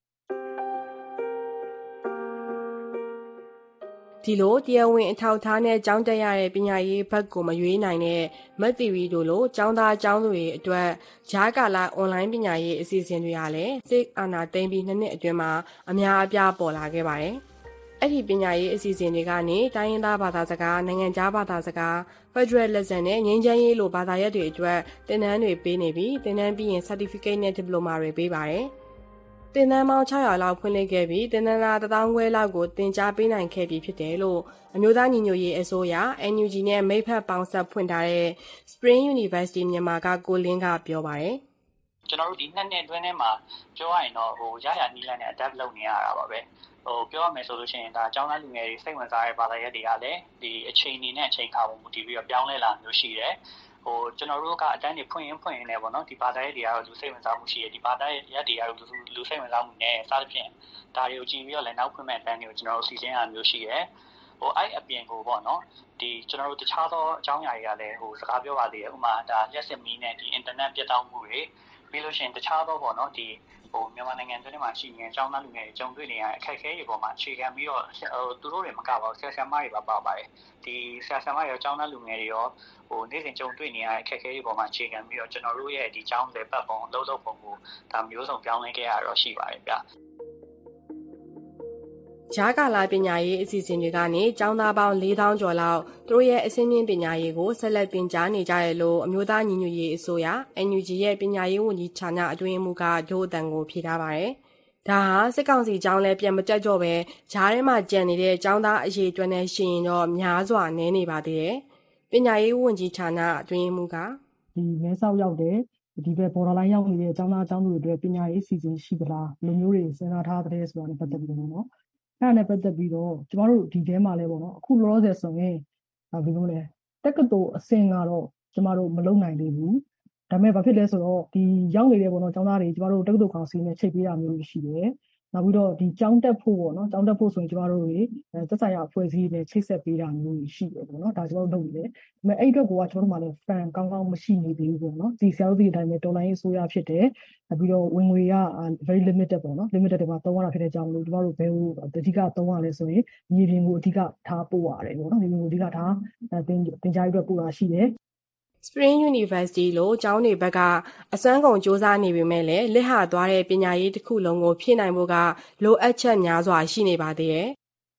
ဒီလိုတရားဝင်အထောက်အထားနဲ့ကျောင်းတက်ရတဲ့ပညာရေးဘက်ကိုမရွေးနိုင်တဲ့မက်သီရီတို့လိုကျောင်းသားကျောင်းသူတွေအတွက်ဂျားကာလာအွန်လိုင်းပညာရေးအစီအစဉ်တွေကလည်းစစ်အာဏာသိမ်းပြီး2နှစ်အတွင်းမှာအများအပြားပေါ်လာခဲ့ပါတယ်။အဲ့ဒီပညာရေးအစီအစဉ်တွေကနေတိုင်းရင်းသားဘာသာစကားနိုင်ငံခြားဘာသာစကား Federalism နဲ့ငြိမ်းချမ်းရေးလိုဘာသာရပ်တွေအတွက်သင်တန်းတွေပေးနေပြီးသင်တန်းပြီးရင် Certificate နဲ့ Diploma တွေပေးပါတယ်။သင်တန်းပေါင်း600လောက်ဖွင့်လှစ်ခဲ့ပြီးသင်တန်းသား1500လောက်ကိုသင်ကြားပေးနိုင်ခဲ့ပြီးဖြစ်တယ်လို့အမျိုးသားညီညွတ်ရေးအစိုးရ NUG နဲ့မိတ်ဖက်ပေါင်းဆက်ဖွင့်ထားတဲ့ Spring University မြန်မာကကိုလင်းကပြောပါတယ်ကျွန်တော်တို့ဒီ2နှစ်အတွင်းထဲမှာပြောရရင်တော့ရရနီးလန်းနဲ့ adapt လုပ်နေရတာပါပဲပြောရမယ်ဆိုလို့ရှိရင်ဒါအကြောင်းသားလူငယ်တွေစိတ်ဝင်စားတဲ့ဘာသာရပ်တွေကလည်းဒီအချိန်နေနဲ့အချိန်ခါပုံမူတည်ပြီးတော့ပြောင်းလဲလာမျိုးရှိတယ်ကျွန်တော်တို့ကအတန်းတွေဖွင့်ရင်လည်းပေါ့နော်ဒီဘာသာရပ်တွေကတော့လူစိတ်ဝင်စားမှုရှိတယ်ဒီဘာသာရပ်တွေကတော့လူစိတ်ဝင်စားမှုနဲ့စသဖြင့်ဒါတွေကိုကြည့်ပြီးတော့လည်းနောက်ဖွင့်မဲ့အတန်းတွေကိုကျွန်တော်တို့စီစဉ်ရမျိုးရှိတယ်အဲ့အပြင်ကိုပေါ့နော်ဒီကျွန်တော်တို့တခြားသောအကြောင်းအရာတွေကလည်းစကားပြောပါသေးတယ်ဥပမာဒါလျှက်စစ်မီးနဲ့ဒီ internet ပြတ်တောက်မှုတွေပြီးလို့ရှိရင်တခြားသောပေါ့နော်ဒီမြန်မာနိုင်ငံတွင်းမှာရှိနေတဲ့အကြောင်းသားလူငယ်တွေကြုံတွေ့နေရတဲ့အခက်အခဲတွေပေါ်မှာအခြေခံပြီးတော့သူတို့တွေမကပါဘူးဆရာဆရာမတွေပါပါတယ်ဒီဆရာဆရာမတွေရောအကြောင်းသားလူငယ်တွေရောနေ့စဉ်ကြုံတွေ့နေရတဲ့အခက်အခဲတွေပေါ်မှာအခြေခံပြီးတော့ကျွန်တော်တို့ရဲ့ဒီအကြောင်းတွေပတ်ပုံအလုပ်လုပ်ပုံကိုဒါမျိုးစုံပြောင်းလဲခဲ့ရတော့ရှိပါတယ်ဗျဂျားကာလာပညာရေးအစီအစဉ်တွေကနေကျောင်းသားပေါင်း4000ကျော်လောက်သူတို့ရဲ့အဆင့်မြင့်ပညာရေးကိုဆက်လက်သင်ကြားနေကြရလို့အမျိုးသားညီညွတ်ရေးအစိုးရ NUG ရဲ့ပညာရေးဝန်ကြီးဌာနအတွင်းမှကဒို့အတန်ကိုဖြေထားပါတယ်။ဒါဟာစစ်ကောင်စီကျောင်းလဲပြန်မတက်တော့ပဲဂျားထဲမှာကျန်နေတဲ့ကျောင်းသားအရေးအတွက်နဲ့ရှင်ရင်တော့များစွာနည်းနေပါသေးတယ်။ပညာရေးဝန်ကြီးဌာနအတွင်းမှကဒီမဲဆောက်ရောက်တဲ့ဒီဘက် borderline ရောက်နေတဲ့ကျောင်းသားကျောင်းသူတွေအတွက်ပညာရေးအစီအစဉ်ရှိသလားလူမျိုးတွေစဉ်းစားထားတဲ့ဆိုတာနဲ့ပတ်သက်ပြီးတော့နော်အဲ့ဒါနဲ့ပတ်သက်ပြီးတော့ကျမတို့ဒီထဲမှာလဲပေါ့နော်အခုလောလောဆယ်ဆိုရင်ဘယ်လိုလဲတက္ကသိုလ်အဆင့်ကတော့ကျမတို့မလုပ်နိုင်သေးဘူးဒါပေမဲ့ဘာဖြစ်လဲဆိုတော့ဒီရောက်နေတဲ့ပေါ့နော်ကျောင်းသားတွေကျမတို့တက္ကသိုလ်ကောင်စီနဲ့ချိတ်ပေးရမျိုးရှိတယ်နောက်ပြီးတော့ဒီကျောင်းတက်ဖို့ပေါ့နော်ကျောင်းတက်ဖို့ဆိုရင်ကျမတို့တွေသက်ဆိုင်ရာအဖွဲ့အစည်းတွေချိတ်ဆက်ပေးတာမျိုးရှိတယ်ပေါ့နော်ဒါကျမတို့လုပ်နေတယ်ဒါပေမဲ့အဲ့အတွက်ကိုကကျွန်တော်တို့မှလည်း fan ကောင်းကောင်းမရှိနေသေးဘူးပေါ့နော်ဒီဆရာတို့ဒီအတိုင်းပဲတော်လိုင်းအစိုးရဖြစ်တယ်ပြီးတော့ဝင်ငွေက very limited ပေါ့နော် limited တွေမှာသုံးရတာဖြစ်တဲ့ကြောင့်လို့ကျမတို့ဘယ်လိုအဓိကသုံးရလဲဆိုရင်မြေပြင်ကိုအဓိကထားပို့ရတယ်ပေါ့နော်မြေပြင်ကိုအဓိကထားသင်ကြားရေးအတွက်ပို့တာရှိတယ် Spring University လို့ကျောင်းတွေဘက်ကအစွမ်းကုန်စ조사နေပေမဲ့လည်းလက်ဟာသွားတဲ့ပညာရေးတစ်ခုလုံးကိုဖြည့်နိုင်ဖို့ကလိုအပ်ချက်များစွာရှိနေပါသေးတယ်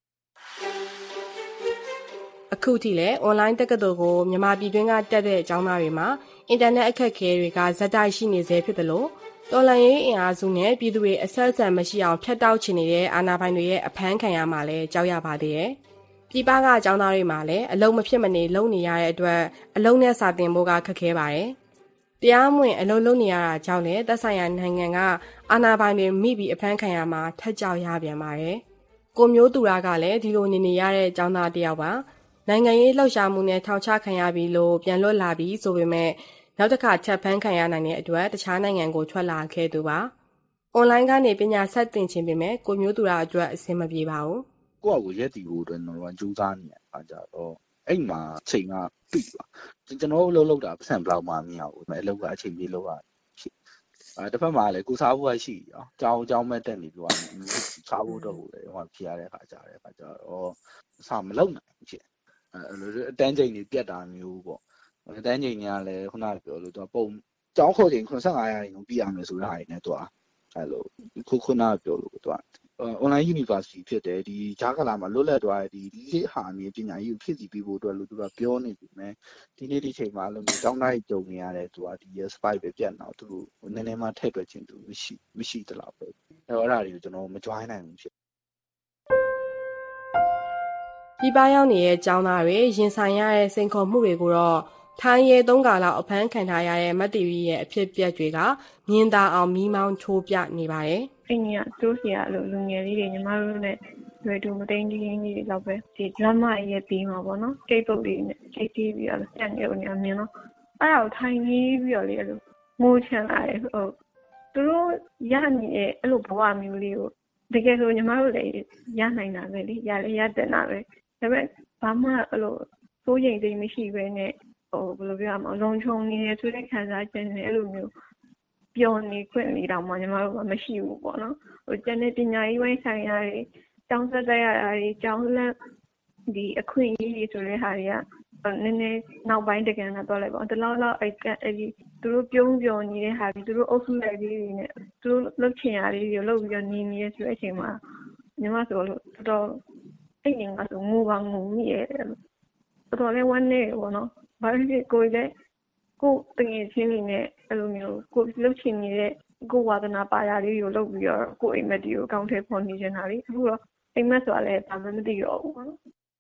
။အခုထိလည်း online တက္ကသိုလ်ကိုမြန်မာပြည်တွင်းကတက်တဲ့ကျောင်းသားတွေမှာအင်တာနက်အခက်အခဲတွေကဇက်တိုက်ရှိနေစေဖြစ်တယ်လို့တော်လှန်ရေးအင်အားစုနဲ့ပြည်သူတွေအဆက်အဆံမရှိအောင်ဖျက်တောက်ချင်နေတဲ့အာဏာပိုင်တွေရဲ့အဖမ်းခံရမှာလည်းကြောက်ရပါသေးတယ်။ပြည်ပကကျောင်းသားတွေမှာလည်းအလုံးမဖြစ်မနေလုံနေရတဲ့အတွက်အလုံးနဲ့စာသင်ဖို့ကခက်ခဲပါတယ်။တရားမဝင်အလုံးလုံးနေရတာကြောင့်လည်းသက်ဆိုင်ရာနိုင်ငံကအာဏာပိုင်တွေမိပြီးအဖမ်းခံရမှာထက်ကြောက်ရပြန်ပါတယ်။ကိုမျိုးသူရကလည်းဒီလိုနေရတဲ့ကျောင်းသားတစ်ယောက်ပါ။နိုင်ငံရေးလှုပ်ရှားမှုနဲ့ထောင်ချခံရပြီးလို့ပြန်လွတ်လာပြီးဆိုပေမဲ့နောက်တစ်ခါချက်ဖမ်းခံရနိုင်တဲ့အတွက်တခြားနိုင်ငံကိုထွက်လာခဲ့သူပါ။ online ကနေပညာဆက်သင်ခြင်းပေမဲ့ကိုမျိုးသူရအတွက်အဆင်မပြေပါဘူး။ကိုယ့်အကိုရက်တီဖို့အတွက်ကျွန်တော်ကကြိုးစားနေရတာကြတော့အဲ့မှာအချိန်ကပြည့်ပါကျွန်တော်အလုပ်လုပ်တာပတ်စံဘလောက်မှမရဘူးအလုပ်ကအချိန်ပြည့်လုပ်ရဖြစ်တစ်ဖက်မှာလည်းကိုစားဖို့ရှိရောကြောင်းမဲ့တက်နေပြီးတော့စားဖို့တော့လေဟိုဖြစ်ရတဲ့ခါကြတယ်ခါကြတော့အစားမလုပ်နိုင်ဘူးဖြစ်အတန်းချိန်တွေပြတ်တာမျိုးပေါ့အတန်းချိန်တွေကလည်းခုနကပြောလို့သူပုံကြောင်းခေါ်ချိန်85ရာခိုင်နှုန်းပြရမယ်ဆိုတဲ့ဟာတွေနဲ့သူကအဲ့လိုခုနကပြောလို့သူကonline university ဖြစ်တယ်ဒီဂျာကာလာမှာလွတ်လပ်သွားတဲ့ဒီလေးဟာအမြင်ပညာရေးကိုဖြစ်စီပြီးဖို့အတွက်လို့သူကပြောနေပြီမယ်ဒီနေ့ဒီချိန်မှာလို့ကျောင်းသားကြီးကြုံနေရတယ်သူကဒီ spike ပဲပြတ်တော့သူနည်းနည်းမှထည့်တွက်ခြင်းသူမရှိတလောက်ပဲအဲ့ဒါတွေကိုကျွန်တော်မ join နိုင်ဘူးဖြစ်ဒီပါရောက်နေတဲ့ကျောင်းသားတွေရင်ဆိုင်ရတဲ့စိန်ခေါ်မှုတွေကိုတော့ထိုင်းရဲ3ကာလအဖမ်းခံထားရတဲ့မတ်တီဗီရဲ့အဖြစ်ပြက်တွေကမြင်သာအောင်မီးမောင်းထိုးပြနေပါတယ်။အဲ့ဒီကသူတို့စီကလူငယ်လေးတွေညီမတို့နဲ့တွေ့တူမသိန်းကြီးကြီးလောက်ပဲဒီ drama ရဲ့ပြီးမှာပေါ့နော်။ Facebook လေးနဲ့ချိန်တီးပြီးတော့စက်နေလို့နေမြင်တော့အဲ့ဒါကိုထိုင်ကြီးပြီးတော့လေအဲ့လိုငိုချင်လာတယ်ဟုတ်သူတို့ရနေတဲ့အဲ့လိုဘဝမျိုးလေးကိုတကယ်ဆိုညီမတို့လည်းရနိုင်တာပဲလေရလည်းရတဲ့နာပဲဒါပေမဲ့ဘာမှအဲ့လိုစိုးရိမ်စိတ်မရှိဘဲနဲ့ဘယ်လိုပြောရမလဲလုံခြုံနေရဆိုတဲ့ခံစားချက်နဲ့အဲ့လိုမျိုးပျော်နေခွင့်နေတော့မှညီမတို့ကမရှိဘူးပေါ့နော်ဟိုကျန်တဲ့ပညာရေးပိုင်းဆိုင်ရာတွေကျောင်းဆက်တက်ရတာတွေကျောင်းလက်ဒီအခွင့်အရေးတွေဆိုတဲ့ဟာတွေကနည်းနည်းနောက်ပိုင်းတကယ်တော့လိုက်ပေါ့တလောက်အဲ့ဒီသူတို့ပြုံးပြောနေတဲ့ဟာတွေသူတို့အုပ်စုလိုက်လေးတွေနဲ့သူတို့လှုပ်ချင်ရလေးတွေလှုပ်ပြီးတော့နေနေဆိုတဲ့အချိန်မှာညီမဆိုလို့တော်အဲ့ဒီငါဆိုငိုပါငိုမိရဲ့တော်လည်းဝမ်းနေပေါ့နော်ဘာဖြစ်ကိုလည်းကိုတငယ်ချင်းတွေနဲ့အဲ့လိုမျိုးကိုလှုပ်ချင်နေတဲ့ကိုဝါသနာပါရလေးကိုလုပ်ပြီးတော့ကိုအိမ်မက်တီကိုအကောင့်ထဲပေါ်နေနေတာလေအခုတော့အိမ်မက်ဆိုတာလည်းဘာမှမသိတော့ဘူးပေါ့နော်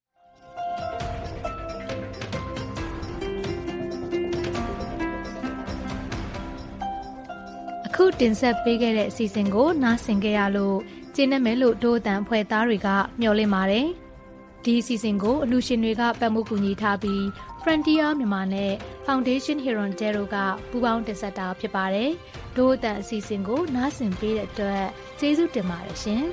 အခုတင်ဆက်ပေးခဲ့တဲ့အစီအစဉ်ကိုနားဆင်ကြရလို့ကျေနပ်မယ်လို့ဒို့အတန်အဖွဲ့သားတွေကမျှော်လင့်ပါတယ်ဒီအစီအစဉ်ကိုအလှူရှင်တွေကပတ်မှုကူညီထားပြီး Frontier မြန်မာနဲ့ Foundation Hirondelle ကပူးပေါင်းတင်ဆက်တာဖြစ်ပါတယ်။ဒို့အတန်အစီအစဉ်ကိုနားဆင်ပေးတဲ့အတွက်ကျေးဇူးတင်ပါတယ်ရှင်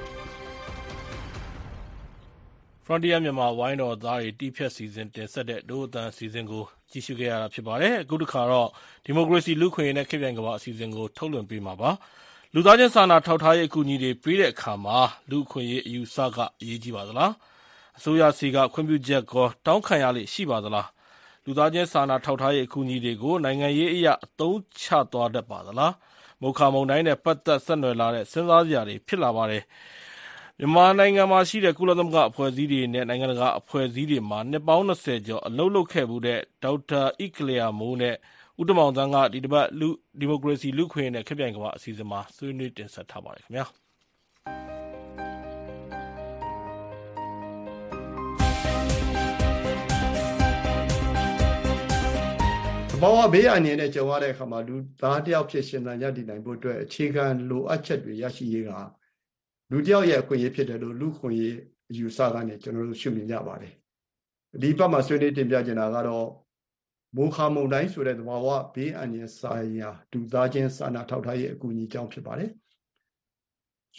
။ Frontier မြန်မာဝိုင်းတော်သားတွေတီးဖြတ်စီစဉ်တင်ဆက်တဲ့ဒို့အတန်အစီအစဉ်ကိုကြည့်ရှုခဲ့ရတာဖြစ်ပါတယ်။အခုတစ်ခါတော့ဒီမိုကရေစီလူ့ခွင့်ရေးနဲ့ခေတ်ပြိုင်ကမ္ဘာအစီအစဉ်ကိုထုတ်လွှင့်ပေးမှာပါ။လူသားချင်းစာနာထောက်ထားရေးအကူအညီတွေပေးတဲ့အခါမှာလူ့အခွင့်အရေးအယူဆကအရေးကြီးပါသလား။အစိုးရစီကခွင့်ပြုချက်ကောတောင်းခံရလိမ့်ရှိပါသလားလူသားချင်းစာနာထောက်ထားရေးအကူအညီတွေကိုနိုင်ငံရေးအရာအသုံးချသွားတတ်ပါသလားမုခမုံတိုင်းနဲ့ပတ်သက်ဆက်နွယ်လာတဲ့စဉ်းစားစရာတွေဖြစ်လာပါတယ်မြန်မာနိုင်ငံမှာရှိတဲ့ကုလသမဂ္ဂအဖွဲ့အစည်းတွေနဲ့နိုင်ငံတကာအဖွဲ့အစည်းတွေမှာနှစ်ပေါင်း20ကျော်အလုပ်လုပ်ခဲ့မှုတဲ့ဒေါက်တာဣကလျာမိုးနဲ့ဦးတမောင်သန်းကဒီတစ်ပတ်ဒီမိုကရေစီလူ့ခွင့်ရေးနဲ့ခေတ်ပြိုင်ကမ္ဘာအစီအစဉ်မှာဆွေးနွေးတင်ဆက်ထားပါတယ်ခင်ဗျာဘာဝဘေးအန္တရာယ်နဲ့ကြုံရတဲ့အခါမှာလူသားတယောက်ဖြစ်ရှင်သန်ရည်တည်နိုင်ဖို့အတွက်အခြေခံလိုအပ်ချက်တွေရရှိရေးကလူတယောက်ရဲ့အခွင့်အရေးဖြစ်တယ်လို့လူခွင့်ရေးအယူဆကနေကျွန်တော်တို့ရှုမြင်ကြပါတယ်ဒီဘက်မှာဆွေးနွေးတင်ပြချင်တာကတော့မိုခါမုံတိုင်းဆိုတဲ့သဘာဝဘေးအန္တရာယ်ဆိုင်ရာလူသားချင်းစာနာထောက်ထားရေးအကူအညီအကြောင်းဖြစ်ပါတယ်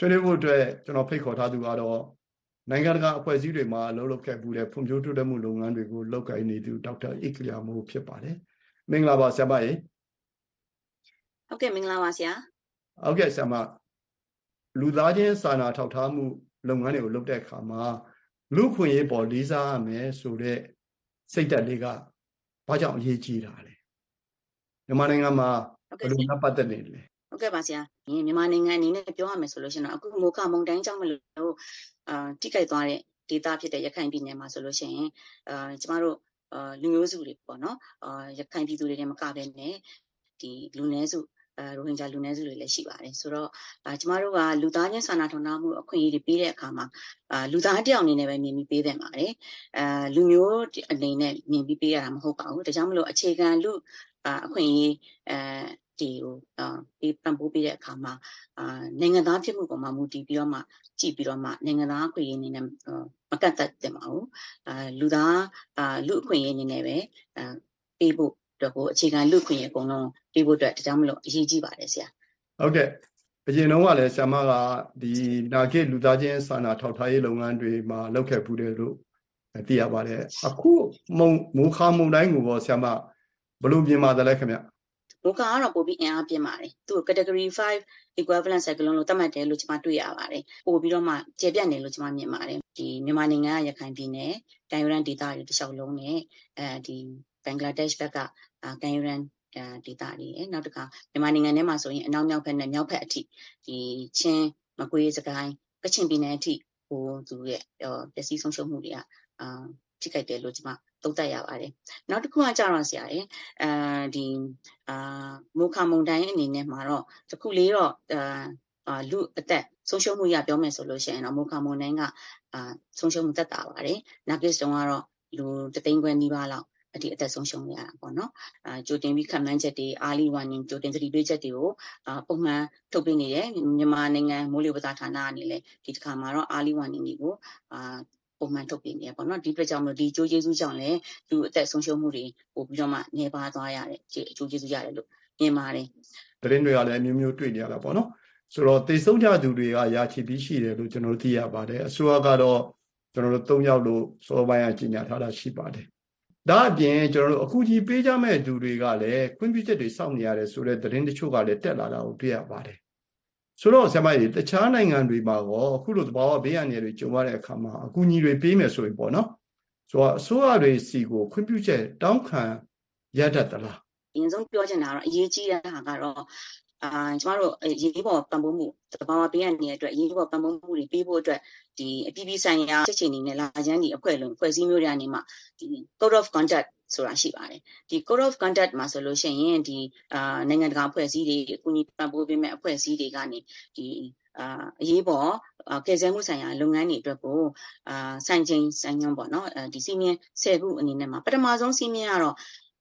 ဆွေးနွေးဖို့အတွက်ကျွန်တော်ဖိတ်ခေါ်ထားသူကတော့နိုင်ငံတကာအဖွဲ့အစည်းတွေမှာအလုပ်လုပ်ခဲ့မှုတဲ့ဖွံ့ဖြိုးတိုးတက်မှုလုပ်ငန်းတွေကိုလုပ်ကိုင်နေသူဒေါက်တာအစ်ကလျာမိုးဖြစ်ပါတယ်မင်္ဂလာပါဆရာမရေဟုတ်ကဲ့မင်္ဂလာပါဆရာဟုတ်ကဲ့ဆရာမလူသားချင်းစာနာထောက်ထားမှုလုပ်ငန်းတွေကိုလုပ်တဲ့အခါမှာလူခွင့်ရေးပေါ်လေးစားရမယ်ဆိုတဲ့စိတ်ဓာတ်လေးကဘာကြောင့်အရေးကြီးတာလဲမြန်မာနိုင်ငံမှာဘယ်လိုမှပတ်သက်နေလဲဟုတ်ကဲ့ပါဆရာမြန်မာနိုင်ငံအနေနဲ့ပြောရမယ်ဆိုလို့ရှိရင်အခုမိုးကမုန်တိုင်းကြောင့်မလို့ထိခိုက်သွားတဲ့ဒေသဖြစ်တဲ့ရခိုင်ပြည်နယ်မှာဆိုလို့ရှိရင်ကျမတို့လူမျိုးစုတွေပေါ့နော်ရခိုင်ပြည်သူတွေနဲ့မကဘဲနဲ့ဒီလူနည်းစုရိုဟင်ဂျာလူနည်းစုတွေလည်းရှိပါတယ်ဆိုတော့ကျမတို့ကလူသားချင်းစာနာထောက်ထားမှုအခွင့်အရေးတွေပေးတဲ့အခါမှာလူသားတယောက်အနေနဲ့ပဲမြင်ပြီးပေးသင့်ပါတယ်လူမျိုးအနေနဲ့မြင်ပြီးပေးရတာမဟုတ်ပါဘူးဒါကြောင့်မလို့အခြေခံလူအခွင့်အရေးဒီကိုပံ့ပိုးပေးတဲ့အခါမှာနိုင်ငံသားဖြစ်မှုပေါ်မှာမူတည်ပြီးတော့မှကြည့်ပြီးတော့မှနိုင်ငံသားအခွင့်အရေးအနေနဲ့မကန့်သတ်သင့်ပါဘူးလူသားလူအခွင့်အရေးအနေနဲ့ပဲပေးဖို့တော့ကိုအခြေခံလူခွင့်ရအကုန်လုံးပေးဖို့အတွက်ဒါကြောင့်မလို့အရေးကြီးပါတယ်ဆရာဟုတ်ကဲ့အရင်တော့ကလည်းဆရာမကဒီနာဂစ်လူသားချင်းစာနာထောက်ထားရေးလုပ်ငန်းတွေမှာလုပ်ခဲ့ပူတယ်လို့သိရပါတယ်အခုမိုးခါမုန်တိုင်းကိုဆရာမဘယ်လိုပြင်ပါတယ်လဲခင်ဗျမိုးခါကတော့ပို့ပြီးအင်အားပြင်းပါတယ်သူ့ category 5 equivalent cyclone လို့သတ်မှတ်တယ်လို့ကျွန်မတွေ့ရပါတယ်ပို့ပြီးတော့မှကျေပြတ်နေလို့ကျွန်မမြင်ပါတယ်ဒီမြန်မာနိုင်ငံရခိုင်ပြည်နယ်ကမ်းရိုးတန်းဒေသတွေတစ်လျှောက်လုံးနဲ့ဒီဘင်္ဂလားဒေ့ရှ်ဘက်ကကမ်းရိုးတန်းဒေသတွေနောက်တစ်ခါမြန်မာနိုင်ငံထဲမှာဆိုရင်အနောက်မြောက်ဘက်နဲ့မြောက်ဘက်အထိဒီချင်းမကွေးစကိုင်းကချင်ပြည်နယ်အထိဟိုသူရဲ့ပျက်စီးဆုံးရှုံးမှုတွေကထိခိုက်တယ်လို့ကျွန်မသုံးသပ်ရပါတယ်နောက်တစ်ခုကကြတော့ဆရာဒီမိုခါမုန်တိုင်းအနေနဲ့မှာတော့တစ်ခုလေးတော့လူအသက်ဆုံးရှုံးမှုရပြောမယ်ဆိုလို့ရှိရင်တော့မိုခါမုန်တိုင်းကဆုံးရှုံးမှုသက်သာပါတယ်နာဂစ်တုံးကတော့လူ3သိန်းခွဲနီးပါးလောက်အသက်ဆုံးရှုံးရတာပေါ့နော်ကြိုတင်ပြီးခံမှန်းချက်တွေ early warning ကြိုတင်သတိပေးချက်တွေကိုပုံမှန်ထုတ်ပေးနေတယ်မြန်မာနိုင်ငံမိုးလေဝသဌာနကနေလည်းဒီတစ်ခါမှာတော့ early warning တွေကိုပုံမှန်ထုတ်ပေးနေရပေါ့နော်ဒီအတွက်ကြောင့်မလို့ဒီအကျိုးကျေးဇူးကြောင့်လည်းလူအသက်ဆုံးရှုံးမှုတွေပို့ပြီးတော့မှနေပါသွားရတဲ့အကျိုးကျေးဇူးရတယ်လို့မြင်ပါတယ်သတင်းတွေကလည်းအမျိုးမျိုးတွေ့နေရတာပေါ့နော်ဆိုတော့သေဆုံးကြသူတွေကရာချီပြီးရှိတယ်လို့ကျွန်တော်တို့သိရပါတယ်အစိုးရကတော့ကျွန်တော်တို့3ယောက်လို့စောပိုင်းကကြေညာထားတာရှိပါတယ်ဒါအပြင်ကျွန်တော်တို့အခုကြီးပေးကြမဲ့သူတွေကလည်းခွင့်ပြုချက်တွေစောင့်နေရတယ်ဆိုတဲ့သတင်းတချို့ကလည်းတက်လာတာကိုတွေ့ရပါတယ်ဆိုတော့ဆရာမကြီးတခြားနိုင်ငံတွေမှာရောအခုလိုသဘာဝဘေးအန္တရာယ်တွေကြုံရတဲ့အခါမှာအကူအညီတွေပေးမယ်ဆိုရင်ပေါ့နော်ဆိုတော့အစိုးရတွေစီကိုခွင့်ပြုချက်တောင်းခံရတတ်သလားအရင်ဆုံးပြောချင်တာကတော့အရေးကြီးတဲ့ဟာကတော့ကျမတို့ရေးပေါ်ပံ့ပိုးမှုသဘာဝဘေးအန္တရာယ်အတွက်ရေးပေါ်ပံ့ပိုးမှုတွေပေးဖို့အတွက်ဒီအပြည်ပြည်ဆိုင်ရာချက်ချင်းနေနဲ့လာချမ်းဒီအဖွဲ့လုံးဖွဲ့စည်းမျိုးတွေအနေမှာဒီ code of conduct ဆိုတာရှိပါတယ်ဒီ code of conduct မှာဆိုလို့ရှိရင်ဒီနိုင်ငံတကာအဖွဲ့အစည်းတွေအကူအညီပံ့ပိုးပေးမဲ့အဖွဲ့အစည်းတွေကနေဒီအရေးပေါ်ကယ်ဆယ်မှုဆိုင်ရာလုပ်ငန်းတွေအတွက်ကိုစိုင်းချင်းစိုင်းညွှန်းပေါ့နော်ဒီစီမင်း10ခုအနေနဲ့မှာပထမဆုံးစီမင်းကတော့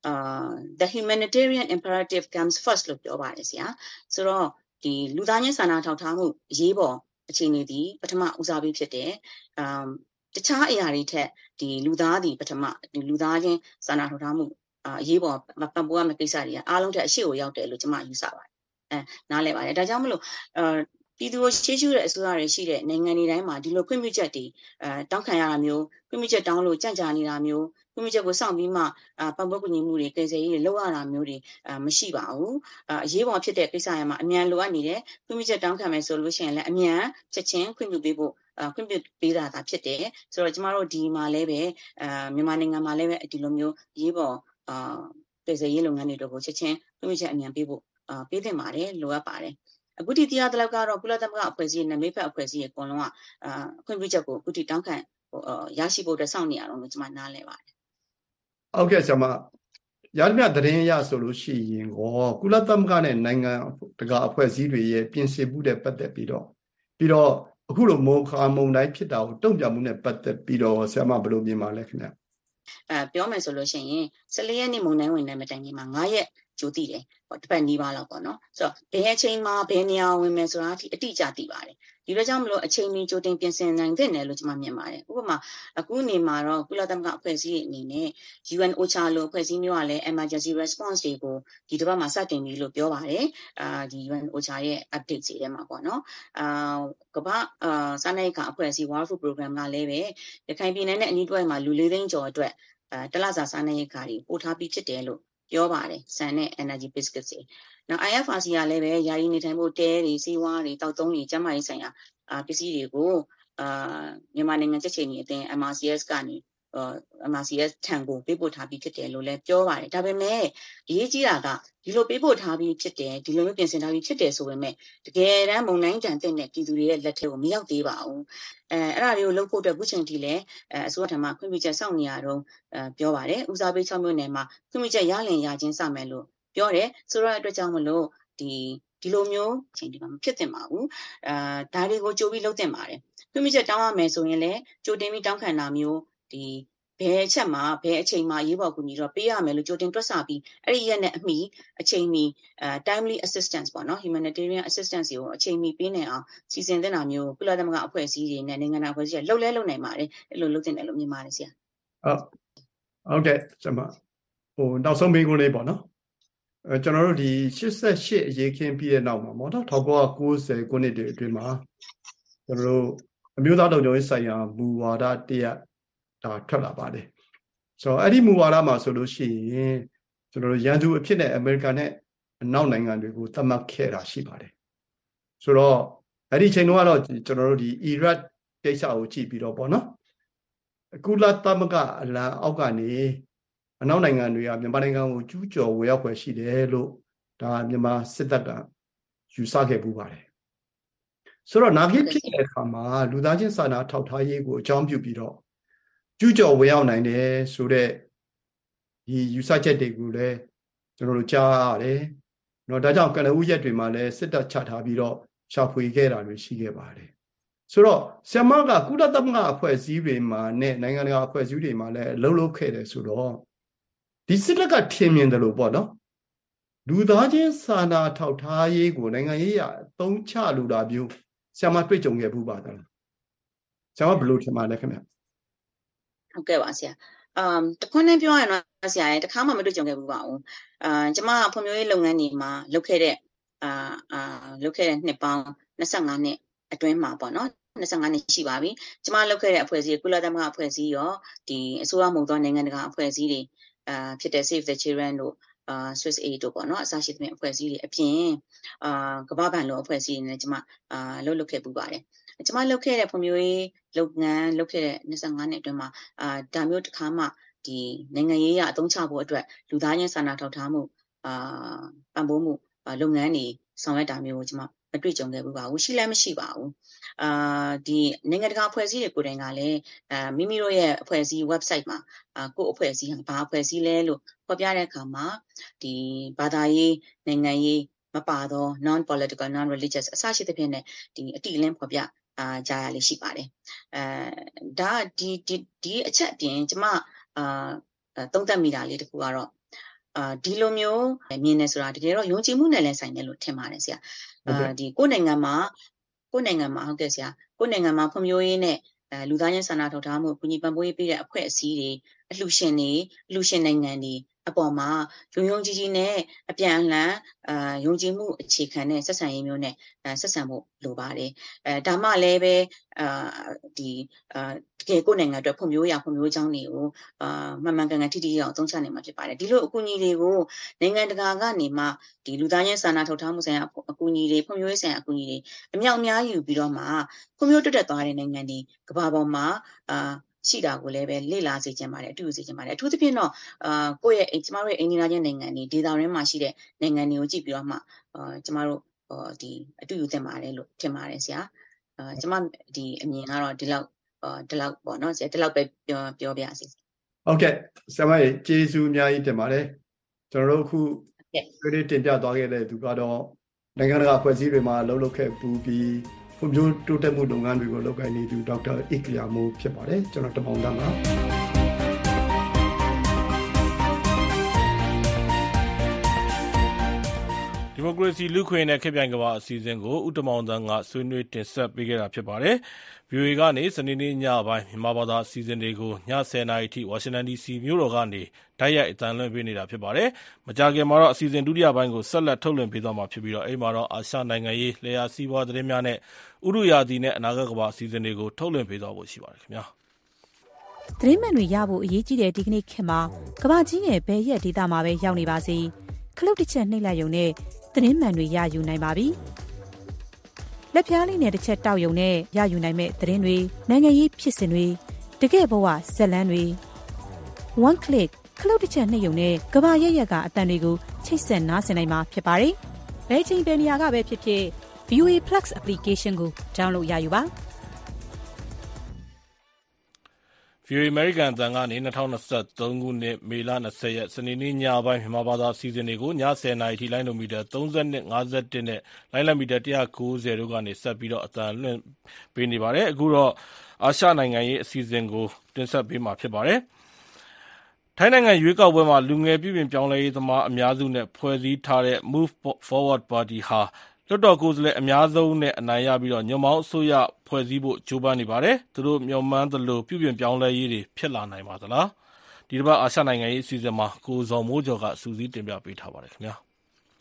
the humanitarian imperative comes first လို့ပြောပါတယ်ဆရာဆိုတော့ဒီလူသားချင်းစာနာထောက်ထားမှုအရေးပေါ်အခြေအနေဒီပထမဦးစားပေးဖြစ်တယ်တခြားအရာတွေထက်ဒီလူသားဒီပထမဒီလူသားချင်းစာနာထောက်ထားမှုအရေးပေါ်ပံ့ပိုးရမယ့်ကိစ္စတွေကအားလုံးထက်အရှိကိုရောက်တယ်လို့ကျွန်မယူဆပါတယ်နားလည်ပါတယ်ဒါကြောင့်မလို့ပြည်သူ့ရှေ့ရှုတဲ့အစိုးရတွေရှိတဲ့နိုင်ငံတွေတိုင်းမှာဒီလိုခွင့်ပြုချက်တွေတောင်းခံရတာမျိုးခွင့်ပြုချက်တောင်းလို့ကြန့်ကြာနေတာမျိုးခွင့်ပြုချက်ကိုစောင့်ပြီးမှပံ့ပိုးကူညီမှုတွေကယ်ဆယ်ရေးတွေလုပ်ရတာမျိုးတွေမရှိပါဘူးအရေးပေါ်ဖြစ်တဲ့ကိစ္စတွေမှာအမြန်လိုအပ်နေတယ်ခွင့်ပြုချက်တောင်းခံမယ်ဆိုလို့ရှိရင်လည်းအမြန်ချက်ချင်းခွင့်ပြုပေးဖို့ခွင့်ပြုပေးတာသာဖြစ်တယ်ဆိုတော့ကျမတို့ဒီမှာလည်းပဲမြန်မာနိုင်ငံမှာလည်းပဲဒီလိုမျိုးရေးပေါ်ကယ်ဆယ်ရေးလုပ်ငန်းတွေတို့ကိုချက်ချင်းခွင့်ပြုချက်အမြန်ပေးဖို့ပေးသင့်ပါတယ်လိုအပ်ပါတယ်အခုဒီတရားတလောက်ကတော့ကုလသမဂ္ဂအဖွဲ့အစည်းနဲ့မိဖက်အဖွဲ့အစည်းအကုန်လုံးကခွင့်ပြုချက်ကိုအခုဒီတောင်းခံရရှိဖို့အတွက်စောင့်နေရတော့လို့ကျွန်မနားလည်ပါတယ်ဟုတ်ကဲ့ဆရာမရသမျှသတင်းရဆိုလို့ရှိရင်ကုလသမဂ္ဂနဲ့နိုင်ငံတကာအဖွဲ့အစည်းတွေရဲ့ပြင်ဆင်မှုတဲ့ပတ်သက်ပြီးတော့အခုလိုမိုးခါမုန်တိုင်းဖြစ်တာကိုတုံ့ပြန်မှုနဲ့ပတ်သက်ပြီးတော့ဆရာမဘယ်လိုမြင်ပါလဲခင်ဗျပြောမယ်ဆိုလို့ရှိရင်14ရက်နေ့မုန်တိုင်းဝင်တဲ့မတိုင်ခင်မှာ9ရက်ကြိုသိတယ်တစ်ပတ်နီးပါးလောက်ပေါ့နော်ဆိုတော့ဘယ်အချိန်မှာဘယ်နေရာဝင်မယ်ဆိုတာအတိအကျသိပါတယ်ဒီဒီလိုကြောင့်မလို့အချိန်မီကြိုတင်ပြင်ဆင်နိုင်တဲ့နယ်လို့ကျွန်မမြင်ပါတယ်ဥပမာအခုနေမှာတော့ကုလသမဂ္ဂအဖွဲ့အစည်းအနေနဲ့ UN OCHA လို့အဖွဲ့အစည်းမျိုးကလည်း emergency response တွေကိုဒီတစ်ပတ်မှာစတင်ပြီလို့ပြောပါတယ်ဒီ UN OCHA ရဲ့ update တွေထဲမှာပေါ့နော်ကမ္ဘာစားနပ်ရိက္ခာအဖွဲ့အစည်း World Food Program ကလည်းပဲရခိုင်ပြည်နယ်နဲ့အနီးတစ်ဝိုက်မှာလူ၄သိန်းကျော်အတွက်တလစာစားနပ်ရိက္ခာတွေပို့ထားပြီးဖြစ်တယ်လို့ပြောပါတယ်ဆန်နဲ့ energy biscuits တွေနောက် IFRC ကလည်းပဲယာယီနေထိုင်ဖို့တဲတွေစီးဝါးတွေတောက်သုံးတွေကျန်းမာရေးဆိုင်ရာပစ္စည်းတွေကိုမြန်မာနိုင်ငံကြက်ချီနေအသင်း MRCS ကနေMRCS ထံကိုပေးပို့ထားပြီးဖြစ်တယ်လို့လည်းပြောပါတယ်ဒါပေမဲ့အရေးကြီးတာကဒီလိုပေးပို့ထားပြီးဖြစ်တယ်ဒီလိုမျိုးပြင်ဆင်ထားပြီးဖြစ်တယ်ဆိုပေမဲ့တကယ်တမ်းမုံတိုင်းတန်တဲ့ပြည်သူတွေရဲ့လက်ထဲကိုမရောက်သေးပါဘူးအဲ့ဒါတွေကိုလုပ်ဖို့အတွက်ခုချိန်ထိလည်းအစိုးရထံမှခွင့်ပြုချက်စောင့်နေရတော့ပြောပါတယ်ဦးစားပေး6မြို့နယ်မှာခွင့်ပြုချက်ရလင်ရချင်းစမယ်လို့ပြောတယ်ဆိုတော့အတွက်ကြောင့်မလို့ဒီလိုမျိုးချိန်ဒီမှာမဖြစ်သင့်ပါဘူးဒါတွေကိုကြိုပြီးလုပ်သင့်ပါတယ်ခွင့်ပြုချက်တောင်းရမယ်ဆိုရင်လည်းကြိုတင်ပြီးတောင်းခံတာမျိုးဒီဘယ်အချက်မှာဘယ်အချိန်မှာရေးပေါ်ကူညီတော့ပေးရမယ်လို့ကြိုတင်တွက်ဆပြီးအဲ့ဒီရက်နဲ့အမိအချိန်မီtimely assistance ပေါ့နော် humanitarian assistance ကိုအချိန်မီပေးနိုင်အောင်စီစဉ်သင့်တာမျိုးကုလသမဂ္ဂအဖွဲ့အစည်းတွေနဲ့နိုင်ငံတကာအဖွဲ့အစည်းတွေလှုပ်နိုင်ပါတယ်အဲ့လိုလုပ်သင့်တယ်လို့မြင်ပါတယ်ဆရာဟုတ်ကဲ့ကျွန်မနောက်ဆုံးမေးခွန်းလေးပေါ့နော်ကျွန်တော်တို့ဒီ88အရေးခင်းပြီးတဲ့နောက်မှာပေါ့နော်1990ခုနှစ်တွေအတွင်းမှာကျွန်တော်တို့အမျိုးသားလုံခြုံရေးဆိုင်ရာမူဝါဒတရက်ဒါထွက်လာပါတယ်ဆိုတော့အဲ့ဒီမူဝါဒမှာဆိုလို့ရှိရင်ကျွန်တော်တို့ရန်သူအဖြစ်နဲ့အမေရိကန်နဲ့အနောက်နိုင်ငံတွေကိုသတ်မှတ်ခဲ့တာရှိပါတယ်ဆိုတော့အဲ့ဒီချိန်တုန်းကတော့ကျွန်တော်တို့ဒီအီရတ်ကိစ္စကိုကြည့်ပြီးတော့ပေါ့နော်ကုလသမဂ္ဂအလံအောက်ကနေအနောက်နိုင်ငံတွေကမြန်မာနိုင်ငံကိုကျူးကျော်ဝေရောက်ွယ်ရှိတယ်လို့ဒါမြန်မာစစ်တပ်ကယူဆခဲ့ပူပါတယ်ဆိုတော့နာဂိဖြစ်တဲ့အခါမှာလူသားချင်းစာနာထောက်ထားရေးကိုအကြောင်းပြုပြီးတော့ကျူးကျော်ဝေရောက်နိုင်တယ်ဆိုတဲ့ဒီယူဆချက်တွေကိုလည်းကျွန်တော်တို့ကြားရတယ်။နော်ဒါကြောင့်ကနဦးရက်တွေမှာလည်းစစ်တပ်ချထားပြီးတော့ရှာဖွေခဲ့တာတွေရှိခဲ့ပါတယ်။ဆိုတော့ဆရာမကကုလသမဂ္ဂအဖွဲ့အစည်းတွေမှာနဲ့နိုင်ငံတကာအဖွဲ့အစည်းတွေမှာလည်းလှုပ်လှုပ်ခဲ့တယ်ဆိုတော့ဒီစစ်တပ်ကထင်မြင်တယ်လို့ပေါ့နော်။လူသားချင်းစာနာထောက်ထားရေးကိုနိုင်ငံရေးအသုံးချလိုတာမျိုးဆရာမတွေ့ကြုံခဲ့ဘူးပါလား။ဆရာမဘယ်လိုထင်ပါလဲခင်ဗျ။ဟုတ်ကဲ့ပါဆရာတခွန်းနဲ့ပြောရရင်တော့ဆရာရဲ့တခါမှမတွေ့ကြုံခဲ့ဘူးပါဘူးကျမဖွံ့ဖြိုးရေးလုပ်ငန်းတွေမှာလုပ်ခဲ့တဲ့နှစ်ပေါင်း25နှစ်အတွင်းမှာပေါ့နော်25နှစ်ရှိပါပြီကျမလုပ်ခဲ့တဲ့အဖွဲ့အစည်းကုလသမဂ္ဂအဖွဲ့အစည်းရောဒီအစိုးရမဟုတ်သောနိုင်ငံတကာအဖွဲ့အစည်းတွေဖြစ်တဲ့ Save the Children တို့Swiss Aid တို့ပေါ့နော်အစရှိသဖြင့်အဖွဲ့အစည်းတွေအပြင်ကမ္ဘာ့ဘဏ်လိုအဖွဲ့အစည်းတွေနဲ့ကျမလုပ်ခဲ့ပူပါတယ်ကျမလုပ်ခဲ့တဲ့ဖွံ့ဖြိုးရေးလုပ်ငန်းလုပ်ခဲ့တဲ့25နှစ်အတွင်းမှာဒါမျိုးတစ်ခါမှဒီနိုင်ငံရေးအသုံးချဖို့အတွက်လူသားချင်းစာနာထောက်ထားမှုပံ့ပိုးမှုလုပ်ငန်းတွေဆောင်ရွက်တာမျိုးကိုကျမမတွေ့ကြုံခဲ့ဘူးပါဘူးရှိလည်းမရှိပါဘူးဒီနိုင်ငံတကာအဖွဲ့အစည်းတွေကိုယ်တိုင်ကလည်းမိမိတို့ရဲ့အဖွဲ့အစည်း website မှာကိုယ့်အဖွဲ့အစည်းဟာဘာအဖွဲ့အစည်းလဲလို့ဖော်ပြတဲ့အခါမှာဒီဘာသာရေးနိုင်ငံရေးမပါသော non political non religious အစရှိသဖြင့်နဲ့ဒီအတိအလင်းဖော်ပြကြားရလေးရှိပါတယ်ဒါဒီအချက်အပြင်ကျမသုံးသပ်မိတာလေးတခုကတော့ဒီလိုမျိုးမြင်နေဆိုတာတကယ်တော့ယုံကြည်မှုနဲ့လည်းဆိုင်တယ်လို့ထင်ပါတယ်ဆရာဒီကိုယ်နိုင်ငံမှာဟုတ်ကဲ့ဆရာကိုယ်နိုင်ငံမှာဖွံ့ဖြိုးရေးနဲ့လူသားချင်းစာနာထောက်ထားမှုကူညီပံ့ပိုးရေးပေးတဲ့အဖွဲ့အစည်းတွေအလှူရှင်နိုင်ငံတွေအပေါ်မှာယုံကြည်နဲ့အပြန်အလှန်ယုံကြည်မှုအခြေခံတဲ့ဆက်ဆံရေးမျိုးနဲ့ဆက်ဆံဖို့လိုပါတယ်ဒါမှလည်းပဲတကယ်ကိုယ်နိုင်ငံအတွက်ဖွံ့ဖြိုးကြောင်းတွေကိုမှန်ကန်ထိထိရောက်အသုံးချနိုင်မှာဖြစ်ပါတယ်ဒီလိုအကူအညီတွေကိုနိုင်ငံတကာကနေမှဒီလူသားချင်းစာနာထောက်ထားမှုဆိုင်ရာအကူအညီတွေဖွံ့ဖြိုးရေးဆိုင်ရာအကူအညီတွေအမြောက်အများယူပြီးတော့မှဖွံ့ဖြိုးတိုးတက်သွားတဲ့နိုင်ငံတွေကမ္ဘာပေါ်မှာရှိတာကိုလည်းပဲလေ့လာစေချင်ပါတယ်အတူတူစေချင်ပါတယ်အထူးသဖြင့်တော့ကိုယ့်ရဲ့ကျမတို့ရဲ့အိန္ဒိယချင်းနိုင်ငံတွေဒေသရင်းမှာရှိတဲ့နိုင်ငံတွေကိုကြည့်ပြီးတော့မှကျမတို့ဒီအတူတူသင်ပါတယ်လို့ထင်ပါတယ်ဆရာကျမဒီအမြင်ကတော့ဒီလောက်ပေါ့နော်ဆရာဒီလောက်ပဲပြောပြစီဟုတ်ကဲ့ဆရာမရေကျေးဇူးအများကြီးတင်ပါတယ်ကျွန်တော်တို့အခုဒီတင်ပြသွားခဲ့တဲ့သူကတော့နိုင်ငံတကာအဖွဲ့အစည်းတွေမှာလှုပ်ခဲ့ပူပြီးဖွံ့ဖြိုးတိုးတက်မှုလုပ်ငန်းတွေကိုလုပ်ကိုင်နေသူဒေါက်တာအစ်ကလျာမိုးဖြစ်ပါတယ်ကျွန်တော်တမောင်တန်းပါဒဒီမိုကရေစီလူ့ခွင့်နဲ့ခေတ်ပြိုင်ကမ္ဘာအစီအစဉ်ကိုဦးတမောင်သန်းကဆွေးနွေးတင်ဆက်ပေးခဲ့တာဖြစ်ပါတယ်။ VOA ကနေစနေနေ့ညပိုင်းမြန်မာဘာသာအစီအစဉ်တွေကိုည10:00 နာရီထိဝါရှင်တန် DC မြို့တော်ကနေတိုက်ရိုက်အသံလွှင့်ပေးနေတာဖြစ်ပါတယ်။မကြာခင်မှာတော့အစီအစဉ်ဒုတိယပိုင်းကိုဆက်လက်ထုတ်လွှင့်ပေးသွားမှာဖြစ်ပြီးတော့အဲဒီမှာတော့အာရှနိုင်ငံရေးလျှာစီးပွားသတင်းများနဲ့ဥတုရာသီနဲ့အနာဂတ်ကမ္ဘာအစီအစဉ်တွေကိုထုတ်လွှင့်ပေးသွားဖို့ရှိပါတယ်ခင်ဗျာ။သတင်းမှန်တွေရဖို့အရေးကြီးတဲ့ဒီကနေ့ခေတ်မှာကမ္ဘာကြီးရဲ့ဘယ်ရက်ဒေသမှာပဲရောက်နေပါစေခလုတ်တစ်ချက်နှိပ်လိုက်ရုံနဲ့သတင်းမှန်တွေရယူနိုင်ပါပြီ။လက်ပြားလေးနဲ့တစ်ချက်တောက်ယုံနဲ့ရယူနိုင်မဲ့သတင်းတွေနိုင်ငံရေးဖြစ်စဉ်တွေတကယ့်ဘဝဇက်လန်းတွေ one click ခလုတ်တစ်ချက်နှိပ်ယုံနဲ့ကမ္ဘာရဲ့ရက်ကအတန်တွေကိုချိတ်ဆက်နားဆင်နိုင်မှာဖြစ်ပါတယ်။ဘယ်ချိန်ဘယ်နေရာကပဲဖြစ်ဖြစ် VOA Plus application ကို download ရယူပါ။ VOA American အသံကနေ2023ခုနှစ်မေလ20ရက်စနေနေ့ညပိုင်းမြန်မာဘာသာအစီအစဉ်တွေကိုည10:00 နာရီထိလိုင်းဒိုမီတာ32 51နဲ့လိုင်းလံမီတာ190တို့ကနေဆက်ပြီးတော့အသံလွှင့်ပေးနေပါတယ်။အခုတော့အာရှနိုင်ငံရေးအစီအစဉ်ကိုတင်ဆက်ပေးမှာဖြစ်ပါတယ်။ထိုင်းနိုင်ငံရွေးကောက်ပွဲမှာလူငယ်ပြုပြင်ပြောင်းလဲရေးသမားအများစုနဲ့ဖွဲ့စည်းထားတဲ့ Move Forward Party ဟာလွှတ်တော်ကိုယ်စားလှယ်အများဆုံးနဲ့အနိုင်ရပြီးတော့ညွန့်ပေါင်းအစိုးရဖွဲ့စည်းဖို့ကြိုးပမ်းနေပါတယ်။သူတို့မျှော်မှန်းသလိုပြုပြင်ပြောင်းလဲရေးတွေဖြစ်လာနိုင်ပါသလား။ဒီတစ်ပတ်အာရှနိုင်ငံရေးအစီအစဉ်မှာကိုဇော်မိုးကျော်ကစူးစီးတင်ပြပေးထားပါတယ်ခင်ဗျာ။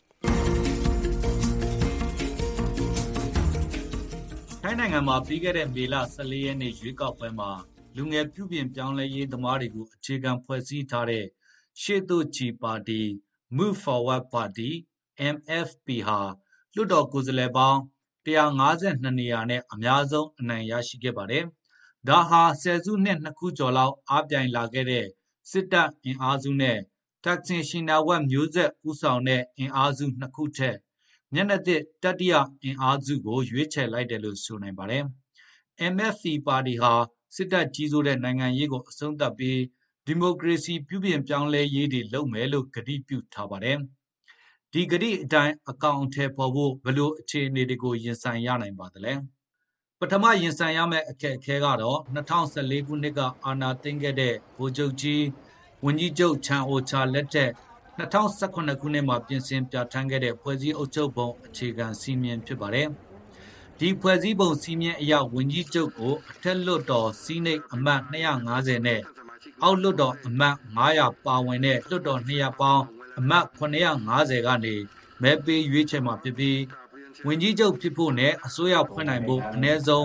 ထိုင်းနိုင်ငံမှာပြီးခဲ့တဲ့မေလ14ရက်နေ့ရွေးကောက်ပွဲမှာလူငယ်ပြုပြင်ပြောင်းလဲရေးသမားတွေကိုအခြေခံဖွဲ့စည်းထားတဲ့ရှေ့သို့ချီပါတီ Move Forward Party MFP ဟာလွှတ်တော်ကိုယ်စားလှယ်ပေါင်း152နေရာနဲ့အများဆုံးအနိုင်ရရှိခဲ့ပါတယ်။ဒါဟာဆယ်စုနှစ်2ခုကျော်လောက်အားပြိုင်လာခဲ့တဲ့စစ်တပ်အင်အားစုနဲ့တက်ဆင်ရှင်နာဝက်မျိုးဆက်ဦးဆောင်တဲ့အင်အားစု2ခုထက်မျက်နှာသစ်တတိယအင်အားစုကိုရွေးချယ်လိုက်တယ်လို့ဆိုနိုင်ပါတယ်။ MFP ပါတီဟာစစ်တပ်ကြီးစိုးတဲ့နိုင်ငံရေးကိုအဆုံးသတ်ပြီးဒီမိုကရေစီပြုပြင်ပြောင်းလဲရေးတွေလုပ်မယ်လို့ကတိပြုထားပါတယ်။ဒီကတိအတိုင်းအကောင်အထည်ဖော်ဖို့ဘယ်လိုအခြေအနေတွေကိုရင်ဆိုင်ရနိုင်ပါသလဲ။ပထမရင်ဆိုင်ရမယ့်အခက်အခဲကတော့2014ခုနှစ်ကအာဏာသိမ်းခဲ့တဲ့ဗိုလ်ချုပ်ကြီးဝန်ကြီးချုပ်ချန်အိုချာလက်ထက်2018ခုနှစ်မှာပြင်ဆင်ပြဋ္ဌာန်းခဲ့တဲ့ဖွဲ့စည်းအုပ်ချုပ်ပုံအခြေခံစည်းမျဉ်းဖြစ်ပါတယ်။ဒီဖွဲ့စည်းပုံစည်းမျဉ်းအရဝန်ကြီးချုပ်ကိုအထက်လွှတ်တော်စီးနိတ်အမတ်250နဲ့အောက်လွှတ်တော်အမတ်900ပါဝင်တဲ့လွှတ်တော်200ပေါင်းအမတ်950ကနေမဲပေးရွေးချယ်မှာဖြစ်ပြီးဝန်ကြီးချုပ်ဖြစ်ဖို့နဲ့အစိုးရဖွဲ့နိုင်ဖို့အနည်းဆုံး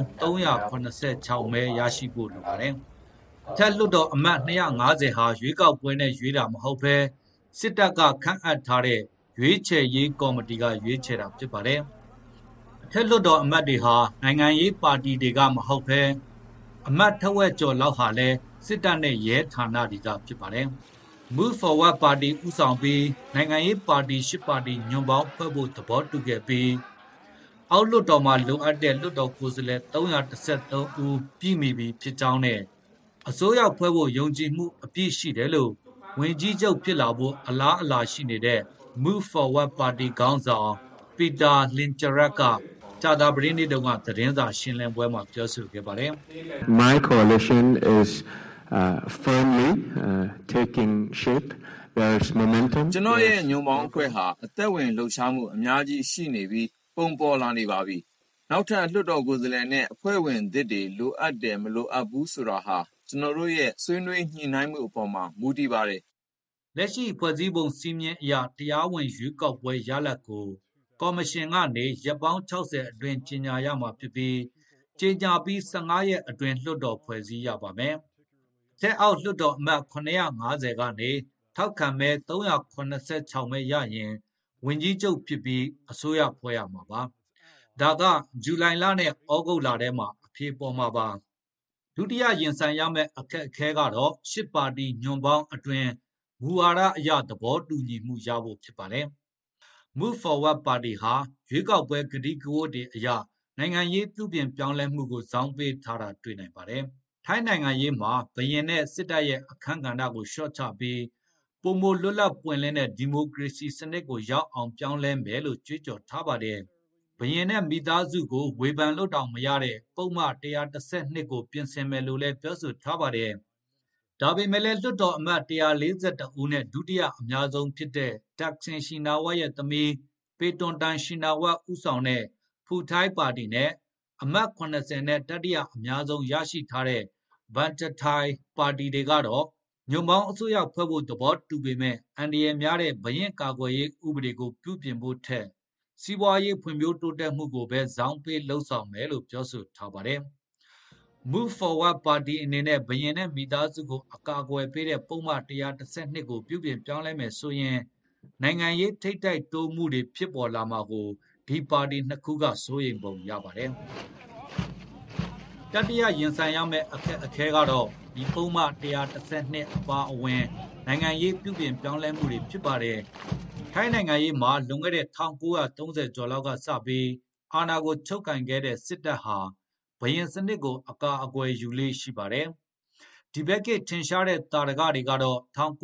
386မဲရရှိဖို့လိုပါတယ်။အထက်လွှတ်တော်အမတ်250ဟာရွေးကောက်ပွဲနဲ့ရွေးတာမဟုတ်ဘဲစစ်တပ်ကခန့်အပ်ထားတဲ့ရွေးချယ်ရေးကော်မတီကရွေးချယ်တာဖြစ်ပါတယ်။အထက်လွှတ်တော်အမတ်တွေဟာနိုင်ငံရေးပါတီတွေကမဟုတ်ဘဲအမတ်ထက်ဝက်ကျော်လောက်ဟာလည်းစစ်တပ်နဲ့ရဲဌာနတွေကဖြစ်ပါတယ်။ Move Forward Party ဦးဆောင်ပြီးနိုင်ငံရေးပါတီ10ပါတီညွန့်ပေါင်းဖွဲ့ဖို့သဘောတူခဲ့ပြီးအောက်လွှတ်တော်မှာလိုအပ်တဲ့လွှတ်တော်ကိုယ်စားလှယ်313ဦးပြည့်မီပြီဖြစ်ကြောင်းနဲ့အစိုးရဖွဲ့ဖို့ယုံကြည်မှုအပြည့်ရှိတယ်လို့ဝန်ကြီးချုပ်ဖြစ်လာဖို့အလားအလာရှိနေတဲ့ Move Forward Party ခေါင်းဆောင်ပီတာလင်ဂျရက် ကကြာသပတေးနေ့တုန်းကသတင်းစာရှင်းလင်းပွဲမှာပြောဆိုခဲ့ပါတယ်။ My coalition is firmly taking shape. There's momentum. ကျွန်တော်ရဲ့ညွန့်ပေါင်းအဖွဲ့ဟာအသက်ဝင်လှုပ်ရှားမှုအများကြီးရှိနေပြီးပုံပေါ်လာနေပါပြီ။နောက်ထပ်လွှတ်တော်ကိုယ်စားလှယ်နဲ့အဖွဲ့ဝင်သစ်တွေလိုအပ်တယ်မလိုအပ်ဘူးဆိုတာဟာကျွန်တော်တို့ရဲ့ဆွေးနွေးညှိနှိုင်းမှုအပေါ်မှာမူတည်ပါတယ်။လက်ရှိဖွဲ့စည်းပုံစည်းမျဉ်းအရတရားဝင်ရွေးကောက်ပွဲရလဒ်ကိုကော်မရှင်ကနေရက်ပေါင်း60အတွင်းကြေညာရမှာဖြစ်ပြီးကြေညာပြီး15ရက်အတွင်းလွှတ်တော်ဖွဲ့စည်းရပါမယ်။ဆက်အောက်လွှတ်တော်အမတ်950ကနေထောက်ခံမဲ386မဲရရင်ဝန်ကြီးချုပ်ဖြစ်ပြီးအစိုးရဖွဲ့ရမှာပါ။ဒါကဇူလိုင်လနဲ့ဩဂုတ်လထဲမှာအဖြေပေါ်မှာပါ။ဒုတိယရင်ဆိုင်ရမယ့်အခက်အခဲကတော့10ပါတီညွန့်ပေါင်းအတွင်းမူဝါဒအရသဘောတူညီမှုရဖို့ဖြစ်ပါတယ်။ Move Forward Party ဟာရွေးကောက်ပွဲကတိကဝတ်တွေအရနိုင်ငံရေးပြုပြင်ပြောင်းလဲမှုကိုဇောင်းပေးထားတာတွေ့နိုင်ပါတယ်။ထိုင်းနိုင်ငံရေးမှာဘရင်နဲ့စစ်တပ်ရဲ့အခန်းကဏ္ဍကိုလျှော့ချပြီးပိုမိုလွတ်လပ်ပွင့်လင်းတဲ့ဒီမိုကရေစီစနစ်ကိုရောက်အောင်ပြောင်းလဲမယ်လို့ကြွေးကြော်ထားပါတယ်။ဘရင်နဲ့မိသားစုကိုဝေဖန်လို့တောင်မရတဲ့ပုဒ်မ112ကိုပြင်ဆင်မယ်လို့လည်းပြောဆိုထားပါတယ်။ဒါပေမဲ့လည်းလွှတ်တော်အမတ်142ဦးနဲ့ဒုတိယအများဆုံးဖြစ်တဲ့တက်ဆင်ရှင်နာဝါရဲ့သမီးပေတွန်တန်ရှင်နာဝတ်ဦးဆောင်တဲ့ဖူထိုင်းပါတီနဲ့အမတ်80နဲ့တတိယအများဆုံးရရှိထားတဲ့ဘန်တထိုင်ပါတီတွေကတော့ညွန့်ပေါင်းအစိုးရဖွဲ့ဖို့သဘောတူပေမဲ့အန်ဒီရများတဲ့ဘရင်ကာကွယ်ရေးဥပဒေကိုပြုပြင်ဖို့ထက်စီးပွားရေးဖွံ့ဖြိုးတိုးတက်မှုကိုပဲဇောင်းပေးလှုံ့ဆော်မယ်လို့ပြောဆိုထားပါတယ်။ Move Forward ပါတီအနေနဲ့ဘရင်နဲ့မိသားစုကိုအကာအကွယ်ပေးတဲ့ပုံမှန်112ကိုပြုပြင်ပြောင်းလဲမယ်ဆိုရင်နိုင်ငံရေးထိပ်တိုက်တိုးမှုတွေဖြစ်ပေါ်လာမှာကိုဒီပါတီနှစ်ခုကစိုးရိမ်ပုံရပါတယ်။တတိယရင်ဆိုင်ရမယ့်အခက်အခဲကတော့ဒီပုံမှန်112အပါအဝင်နိုင်ငံရေးပြုပြင်ပြောင်းလဲမှုတွေဖြစ်ပါတယ်။ထိုင်းနိုင်ငံရေးမှာလွန်ခဲ့တဲ့1930ကျော်လောက်ကစပြီးအာဏာကိုချုပ်ကိုင်ခဲ့တဲ့စစ်တပ်ဟာဘရင်စနစ်ကိုအကာအကွယ်ယူလေးရှိပါတယ်။ဒီဘက်ကထင်ရှားတဲ့တာရကတွေကတော့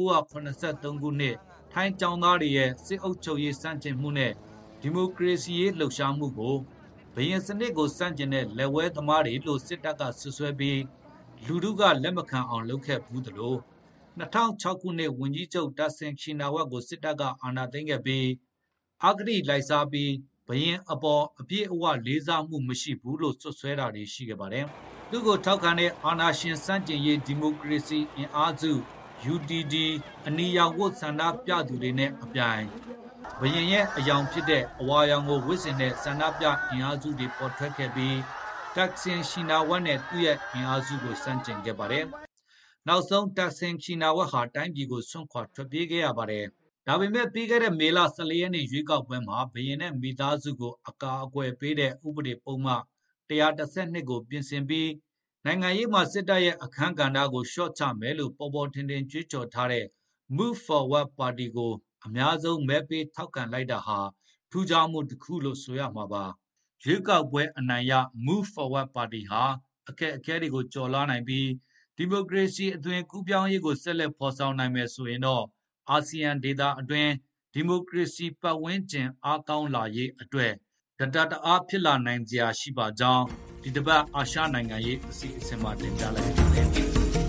1983ခုနှစ်ထိုင်းကျောင်းသားတွေရဲ့စစ်အုပ်ချုပ်ရေးစန့်ကျင်မှုနဲ့ဒီမိုကရေစီရေးလှုပ်ရှားမှုကိုဘရင်စနစ်ကိုစန့်ကျင်တဲ့လက်ဝဲသမားတွေလို့စစ်တပ်ကဆွဆွဲပြီးလူထုကလက်မခံအောင်လုပ်ခဲ့ဘူးသလို2006ခုနှစ်ဝန်ကြီးချုပ်တာဆင်ချီနာဝက်ကိုစစ်တပ်ကအာဏာသိမ်းခဲ့ပြီးအဂတိလိုက်စားပြီးဘရင်အပေါ်အပြည့်အဝလေးစားမှုမရှိဘူးလို့ဆွဆွဲတာတွေရှိခဲ့ပါတယ်။သူ့ကိုထောက်ခံတဲ့အာဏာရှင်စန့်ကျင်ရေးဒီမိုကရေစီအင်အားစု UDD အနီရောင်ဝတ်ဆန္ဒပြသူတွေနဲ့အပြိုင်ဘရင်ရဲ့အယောင်ဖြစ်တဲ့အဝါရောင်ကိုဝတ်ဆင်တဲ့ဆန္ဒပြအင်အားစုတွေပေါ်ထွက်ခဲ့ပြီးတက်ဆင်ရှိနာဝက်နဲ့သူ့ရဲ့အင်အားစုကိုစန့်ကျင်ခဲ့ပါတယ်။နောက်ဆုံးတက်ဆင်ရှိနာဝက်ဟာတိုင်းပြည်ကိုဆွန့်ခွာထွက်ပြေးခဲ့ရပါတယ်။ဒါပေမဲ့ပြီးခဲ့တဲ့မေလ14ရက်နေ့ရွေးကောက်ပွဲမှာဘရင်နဲ့မိသားစုကိုအကာအကွယ်ပေးတဲ့ဥပဒေပုံမှန်112ကိုပြင်ဆင်ပြီးနိုင်ငံရေးမှာစစ်တပ်ရဲ့အခမ်းကဏ္ဍကိုရှော့ချမယ်လို့ပေါ်ပေါ်ထင်ထင်ကြွေးကြော်ထားတဲ့ Move Forward ပါတီကိုအများဆုံးမဲပေးထောက်ခံလိုက်တာဟာထူးခြားမှုတစ်ခုလို့ဆိုရမှာပါ။ရွေးကောက်ပွဲအနိုင်ရ Move Forward ပါတီဟာအခက်အခဲတွေကိုကျော်လွှားနိုင်ပြီးဒီမိုကရေစီအသွင်ကူးပြောင်းရေးကိုဆက်လက်ဖော်ဆောင်နိုင်မယ်ဆိုရင်တော့အာဆီယံဒေသအတွင်းဒီမိုကရေစီပတ်ဝန်းကျင်အားကောင်းလာရေးအတွက်တအားဖြစ်လာနိုင်စရာရှိပါကြောင်းဒီတစ်ပတ်အာရှနိုင်ငံရေးအစီအစဉ်မှာတင်ပြလိုက်ပါတယ်။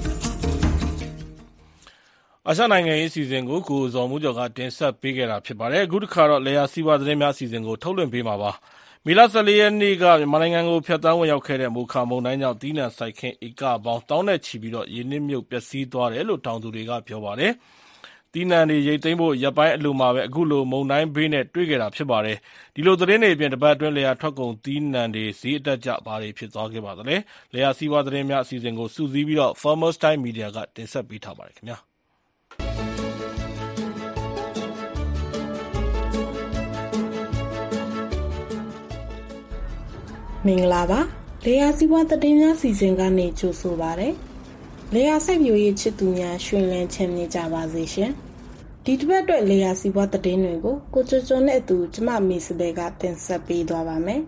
အာရှနိုင်ငံရေးအစီအစဉ်ကိုကိုဇော်မိုးကျော်ကတင်ဆက်ပေးခဲ့တာဖြစ်ပါတယ်။အခုတစ်ခါတော့လေယာစီးပွားသတင်းများအစီအစဉ်ကိုထုတ်လွှင့်ပေးမှာပါ။မေလ14ရက်နေ့ကမြန်မာနိုင်ငံကိုဖျက်ဆီးဝင်ရောက်ခဲ့တဲ့မိုခါမုန်တိုင်းကြောင့်သီးနှံစိုက်ခင်းဧကပေါင်းတောင်းနဲ့ချီပြီးတော့ရေနစ်မြုပ်ပျက်စီးသွားတယ်လို့တောင်သူတွေကပြောပါတယ်။သီးနှံတွေရိတ်သိမ်းဖို့ရပ်ပိုင်းအလိုမှာပဲအခုလိုမုန်တိုင်းဘေးနဲ့တွေ့ခဲ့တာဖြစ်ပါတယ်။ဒီလိုသတင်းတွေအပြင်တပတ်အတွင်းလေယာထွက်ကုန်သီးနှံတွေဈေးအတက်ကြဘာတွေဖြစ်သွားခဲ့ပါသလဲ။လေယာစီးပွားသတင်းများအစီအစဉ်ကိုစုစည်းပြီးတော့ Farmers Time Media ကတင်ဆက်ပေးထားပါတယ်ခင်ဗျာ။မင်္ဂလာပါလေယာစီးပွားသတင်းများစီစဉ်ကနေကြိုဆိုပါရစေလေယာစိုက်ပျိုးရေးချစ်သူများရှင်လန်းချမ်းမြေ့ကြပါစေရှင်ဒီတစ်ပတ်အတွက်လေယာစီးပွားသတင်းတွေကိုကိုကျော်ကျော်နဲ့အတူကျမမေစဘဲကတင်ဆက်ပေးသွားပါမယ်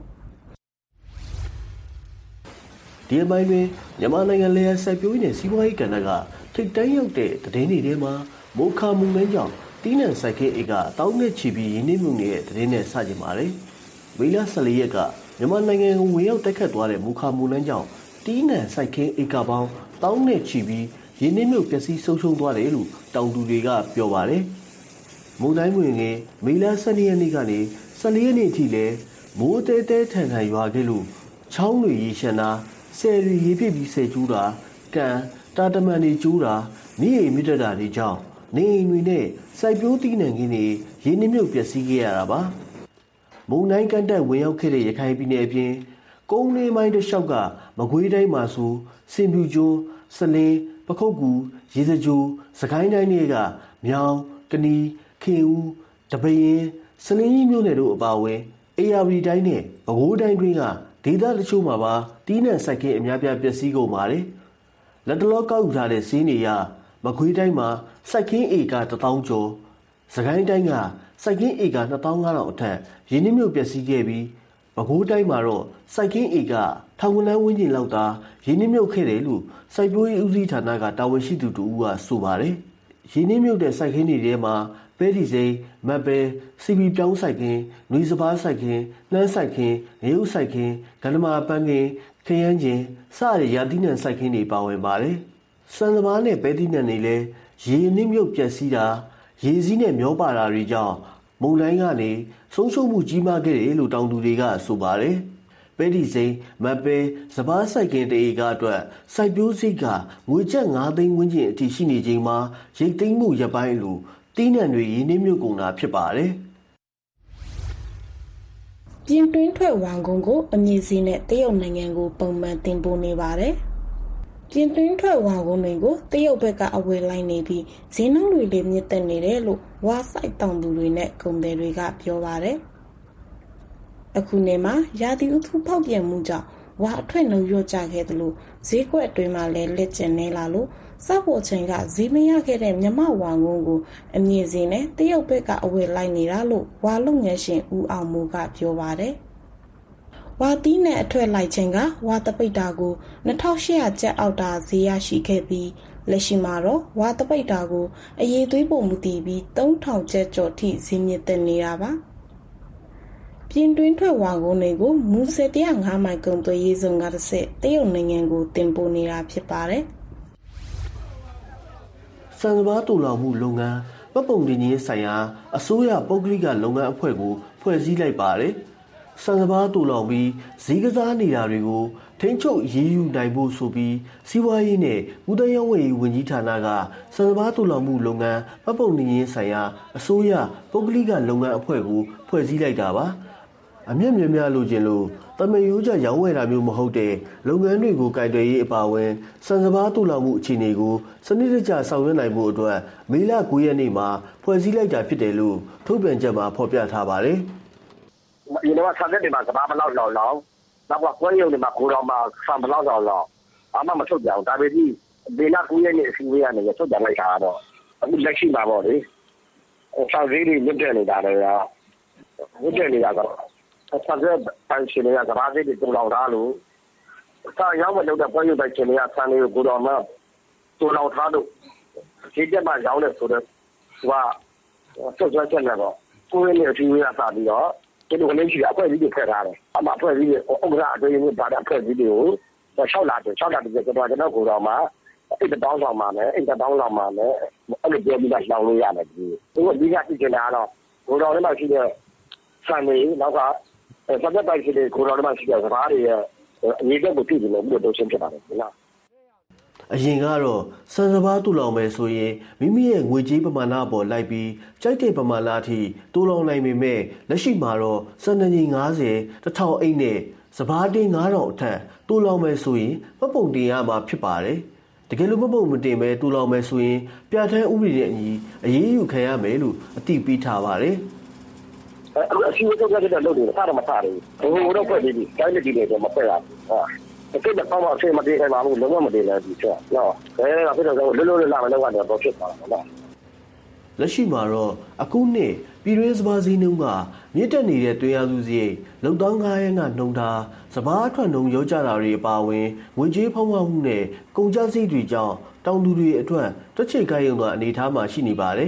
ဒီအပိုင်းတွင်မြန်မာနိုင်ငံလေယာစိုက်ပျိုးရေးနဲ့စီးပွားရေးကဏ္ဍကထိပ်တန်းရောက်တဲ့သတင်းတွေထဲမှာမိုခါမုန်တိုင်းကြောင့်တီးနှံစိုက်ခင်းဧကတောင်းနဲ့ချီပြီးရင်းနှီးမှုနေတဲ့သတင်းနဲ့စကြင်ပါတယ်မေလ14ရက်ကမြန်မာနိုင်ငံကိုဝင်ရောက်တိုက်ခတ်သွားတဲ့မူခါမုန်တိုင်းကြောင့်တီးနှံစိုက်ခင်းဧကပေါင်းတောင်းနဲ့ချီပြီးရင်းနှီးမြုပ်ပျက်စီးဆုံးရှုံးသွားတယ်လို့တောင်သူတွေကပြောပါတယ်။မုန်တိုင်းဝင်ငယ်မေလ12ရက်နေ့ကနေ14ရက်နေ့အထိလည်းမိုးတဲတဲထန်ထန်ရွာခဲ့လို့ချောင်းတွေရေရှမ်းတာဆယ်တွေရေပြည့်ပြီးဆယ်ကျူးတာကန်တာတမန်တွေကျူးတာနေအိမ်မြစ်တက်တာတွေကြောင့်နေအိမ်တွေနဲ့စိုက်ပျိုးတီးနှံခင်းတွေရင်းနှီးမြုပ်ပျက်စီးခဲ့ရတာပါ။မုန်တိုင်းကန့်တက်ဝင်ရောက်ခဲ့တဲ့ရခိုင်ပြည်နယ်အပြင်ကုန်းလေးမိုင်းတစ်လျှောက်ကမကွေးတိုင်းမှာဆိုစင်ပြူကျွန်းစလင်းပခုတ်ကူရေစကြိုစကိုင်းတိုင်းတွေကမြောင်ကနီခင်ဦးတပရင်စလင်းကြီးမြို့နယ်တို့အပါအဝင်အေရဝတီတိုင်းနဲ့ပဲခူးတိုင်းတွင်းကဒေသတချို့မှာပါတီးနှံစိုက်ခင်းအများပြားပျက်စီးကုန်ပါတယ်။လက်တလောကောက်ယူထားတဲ့ဈေးနေရမကွေးတိုင်းမှာစိုက်ခင်းဧက1000ကျော်စကိုင်းတိုင်းကစိုက်ခင်းဧက2500အထက်ရင်းနှီးမြုပ်ပျက်စီးခဲ့ပြီးပဲခူးတိုင်းမှာတော့စိုက်ခင်းဧကထောင်ကနန်းဝန်းကျင်လောက်သာရင်းနှီးမြုပ်ခဲ့တယ်လို့စိုက်ပျိုးရေးဦးစီးဌာနကတာဝန်ရှိသူတို့ကဆိုပါတယ်။ရင်းနှီးမြုပ်တဲ့စိုက်ခင်းတွေထဲမှာပဲဒီစိမ်းမတ်ပဲစီပီပြောင်းစိုက်ခင်းနွေစပါးစိုက်ခင်းနှမ်းစိုက်ခင်းငရုတ်စိုက်ခင်းဂန္ဓမာပန်းခင်းခရမ်းကျင်စတဲ့ရာသီနှံစိုက်ခင်းတွေပါဝင်ပါတယ်။စံစပါးနဲ့ပဲသီးနှံတွေလည်းရေနှီးမြုပ်ပျက်စီးတာရေစီးနဲ့မျောပါတာတွေကြောင့်မမုန်တိုင်းကနေဆုံးရှုံးမှုကြီးမားခဲ့တယ်လို့တောင်သူတွေကဆိုပါတယ်။ပဲဒီစိမ်းမပဲစပားစိုက်ခင်တအေကအတွက်စိုက်ပျိုးစိတ်ကငွေကျပ်9သိန်းဝန်းကျင်အထိရှိနေချိန်မှာရိတ်သိမ်းမှုရပ်ပိုင်းလို့တီးနှံတွေရင်းနှီးမြုပ်ကုန်တာဖြစ်ပါတယ်။ပြင်တွင်းထွက်ဝါငုံကိုအမြင့်စီနဲ့တရုတ်နိုင်ငံကိုပုံမှန်တင်ပို့နေပါတယ်။ပြင်တွင်းထွက်ဝါငုံတွေကိုတရုတ်ဘက်ကအဝယ်လိုက်နေပြီးဈေးနှုန်းတွေလည်းမြင့်တက်နေတယ်လို့ဝါဆိုင်တောင်သူတွေနဲ့ကုန်သည်တွေကပြောပါတယ်။အခုနေမှာရာသီဥတုဖောက်ပြန်မှုကြောင့်ဝါအထွက်နှုန်းလျော့ကျခဲ့တယ်လို့ဈေးကွက်အတွင်းမှာလည်းလက်ကျန်နေလာလို့စောက်ပေါ်ချိန်ကဈေးမရခဲ့တဲ့မြမဝါငုံကိုအမြင့်စီနဲ့တရုတ်ဘက်ကအဝယ်လိုက်နေတာလို့ဝါလုပ်ငန်းရှင်ဦးအောင်မိုးကပြောပါတယ်။ဝါတီးနဲ့အထွက်လိုက်ချိန်ကဝါတပိတ်တာကို2800ကျပ်အောက်တာဈေးရရှိခဲ့ပြီးလက်ရှိမှာတော့ဝါတပိတ်တာကိုအရေးသွေးပုံမူတည်ပြီး3000ကျပ်ကျော်ထိဈေးမြင့်တက်နေတာပါ။ပြင်တွင်းထွက်ဝါငုံတွေကိုမူဆယ်105မိုင်ကုန်သွယ်ရေးစုံကတစ်ဆက်တရုတ်နိုင်ငံကိုတင်ပို့နေတာဖြစ်ပါတယ်။စံစပါးတူလောင်မှုလုပ်ငန်းမှတ်ပုံတင်ရေးဆိုင်ရာအစိုးရပုဂ္ဂလိကလုပ်ငန်းအဖွဲ့ကိုဖွဲ့စည်းလိုက်ပါတယ်။စံစပါးတူလောင်ပြီးဈေးကစားနေတာတွေကိုထိန်းချုပ်ရေးယူနိုင်ဖို့ဆိုပြီးစီးပွားရေးနဲ့ဥဒယဝေဝန်ကြီးဌာနကစံစပါးတူလောင်မှုလုပ်ငန်းမှတ်ပုံတင်ရေးဆိုင်ရာအစိုးရပုဂ္ဂလိကလုပ်ငန်းအဖွဲ့ကိုဖွဲ့စည်းလိုက်တာပါ။အမြင့်မြတ်လိုချင်လို့တမယိုးကြရောင်းဝယ်တာမျိုးမဟုတ်တဲ့လုပ်ငန်းတွေကိုကင်တွယ်ရေးအပါအဝင်စံစပါးတူလောင်မှုအခြေအနေကိုစနစ်တကျဆောင်ရွက်နိုင်ဖို့အတွက်မေလ9ရက်နေ့မှာဖွဲ့စည်းလိုက်တာဖြစ်တယ်လို့ထုတ်ပြန်ချက်မှာဖော်ပြထားပါတယ်။ဒီတော့ဆက်တဲ့မှာစပါးဘလောက်လောက်နောက်ကကွဲရုံတွေမှာကိုတော်မှာဆံဘလောက်လောက်အမှမထုတ်ကြအောင်ဒါပေမဲ့မေလ9ရက်နေ့အစည်းအဝေးကနေထုတ်ကြလိုက်တာတော့အခုလက်ရှိမှာပေါ့လေ။ဆောက်ဈေးတွေမြင့်တက်နေတာလည်းမြင့်တက်နေတာကတော့ဆက်တဲ့ပိုင်းရှင်တွေကစပါးဈေးတွေတူလောင်ထားလို့စာရောက်မလုပ်တဲ့ပွဲရုပ်တိုင်းရှင်တွေကဆန်တွေကိုကိုတော်မှာတူလောင်ထားလို့ဒီတက်မှာရောင်းနေဆိုတော့သူကစွတ်စွတ်ချက်နေတော့ကိုယ်ရဲ့အထူးရစာပြီးတော့ဒီလိုလေးရှိတာအဖွဲ့အစည်းတွေဖက်ထားတယ်အမှအဖွဲ့အစည်းတွေဥက္ကဋ္ဌအတွင်းရေးပါတဲ့အဖွဲ့အစည်းတွေကို6လတည်းကျွန်တော်ကိုတော်မှာအဲ့တပေါင်းဆောင်မှာလည်းအဲ့တပေါင်းဆောင်မှာလည်းအဲ့လိုပြောပြီးတော့လောင်လို့ရတယ်ဒီကဒီကသိချင်တာကတော့ကိုတော်ထဲမှာရှိတဲ့ဆန်တွေနောက်ကစတဲ့ပိုက်စီတွေကိုတော်ထဲမှာရှိတဲ့စပါးတွေရဲ့အရေးတက်ကိုပြည်လို့ပြီးတော့ရှင်းပြပါတယ်နော်အရင်ကတော့စံစပါးတူလောင်မယ်ဆိုရင်မိမိရဲ့ငွေကြေးပမာဏပေါ်လိုက်ပြီးကြိုက်တဲ့ပမာဏအထိတူလောင်နိုင်ပေမဲ့လက်ရှိမှာတော့စံတန်ကြီး90 1000အိတ်နဲ့စပါးတင်း9000အထက်တူလောင်မယ်ဆိုရင်မှတ်ပုံတင်ရမှာဖြစ်ပါတယ်တကယ်လို့မှတ်ပုံမတင်ပဲတူလောင်မယ်ဆိုရင်ပြဋ္ဌာန်းဥပဒေနဲ့အညီအရေးယူခံရမယ်လို့အသိပေးထားပါတယ်အစီအစဉ်တွေကတော့လုပ်တယ်စားတော့မစားဘူးဟိုတော့ဖွဲ့ပြီးတိုင်းပြည်တွေတော့မဖွဲ့ရဘူးဟာတကယ်တော့အဖေမတည်ခိုင်းပါဘူးလုံးဝမတည်လည်းဒီချက်နော်ဒါကဖြစ်တော့လွတ်လွတ်လပ်လပ်လောက်ကတော့တော့ဖြစ်သွားတာနော်လက်ရှိမှာတော့အခုနှစ်ပြည်တွင်းစပါးစည်းနှုန်းကမြင့်တက်နေတဲ့တွင်ရစုစရိတ်လုံတောင်း9ရက်နှုံထားစပါးထွက်နှုန်းရောကြတာတွေအပါအဝင်ငွေကြေးဖောင်းပွားမှုနဲ့ကုန်ကျစရိတ်တွေကြောင့်တောင်သူတွေအတွက်တစ်ချိန်ကိုင်းရုံကအနေထားမှာရှိနေပါတယ်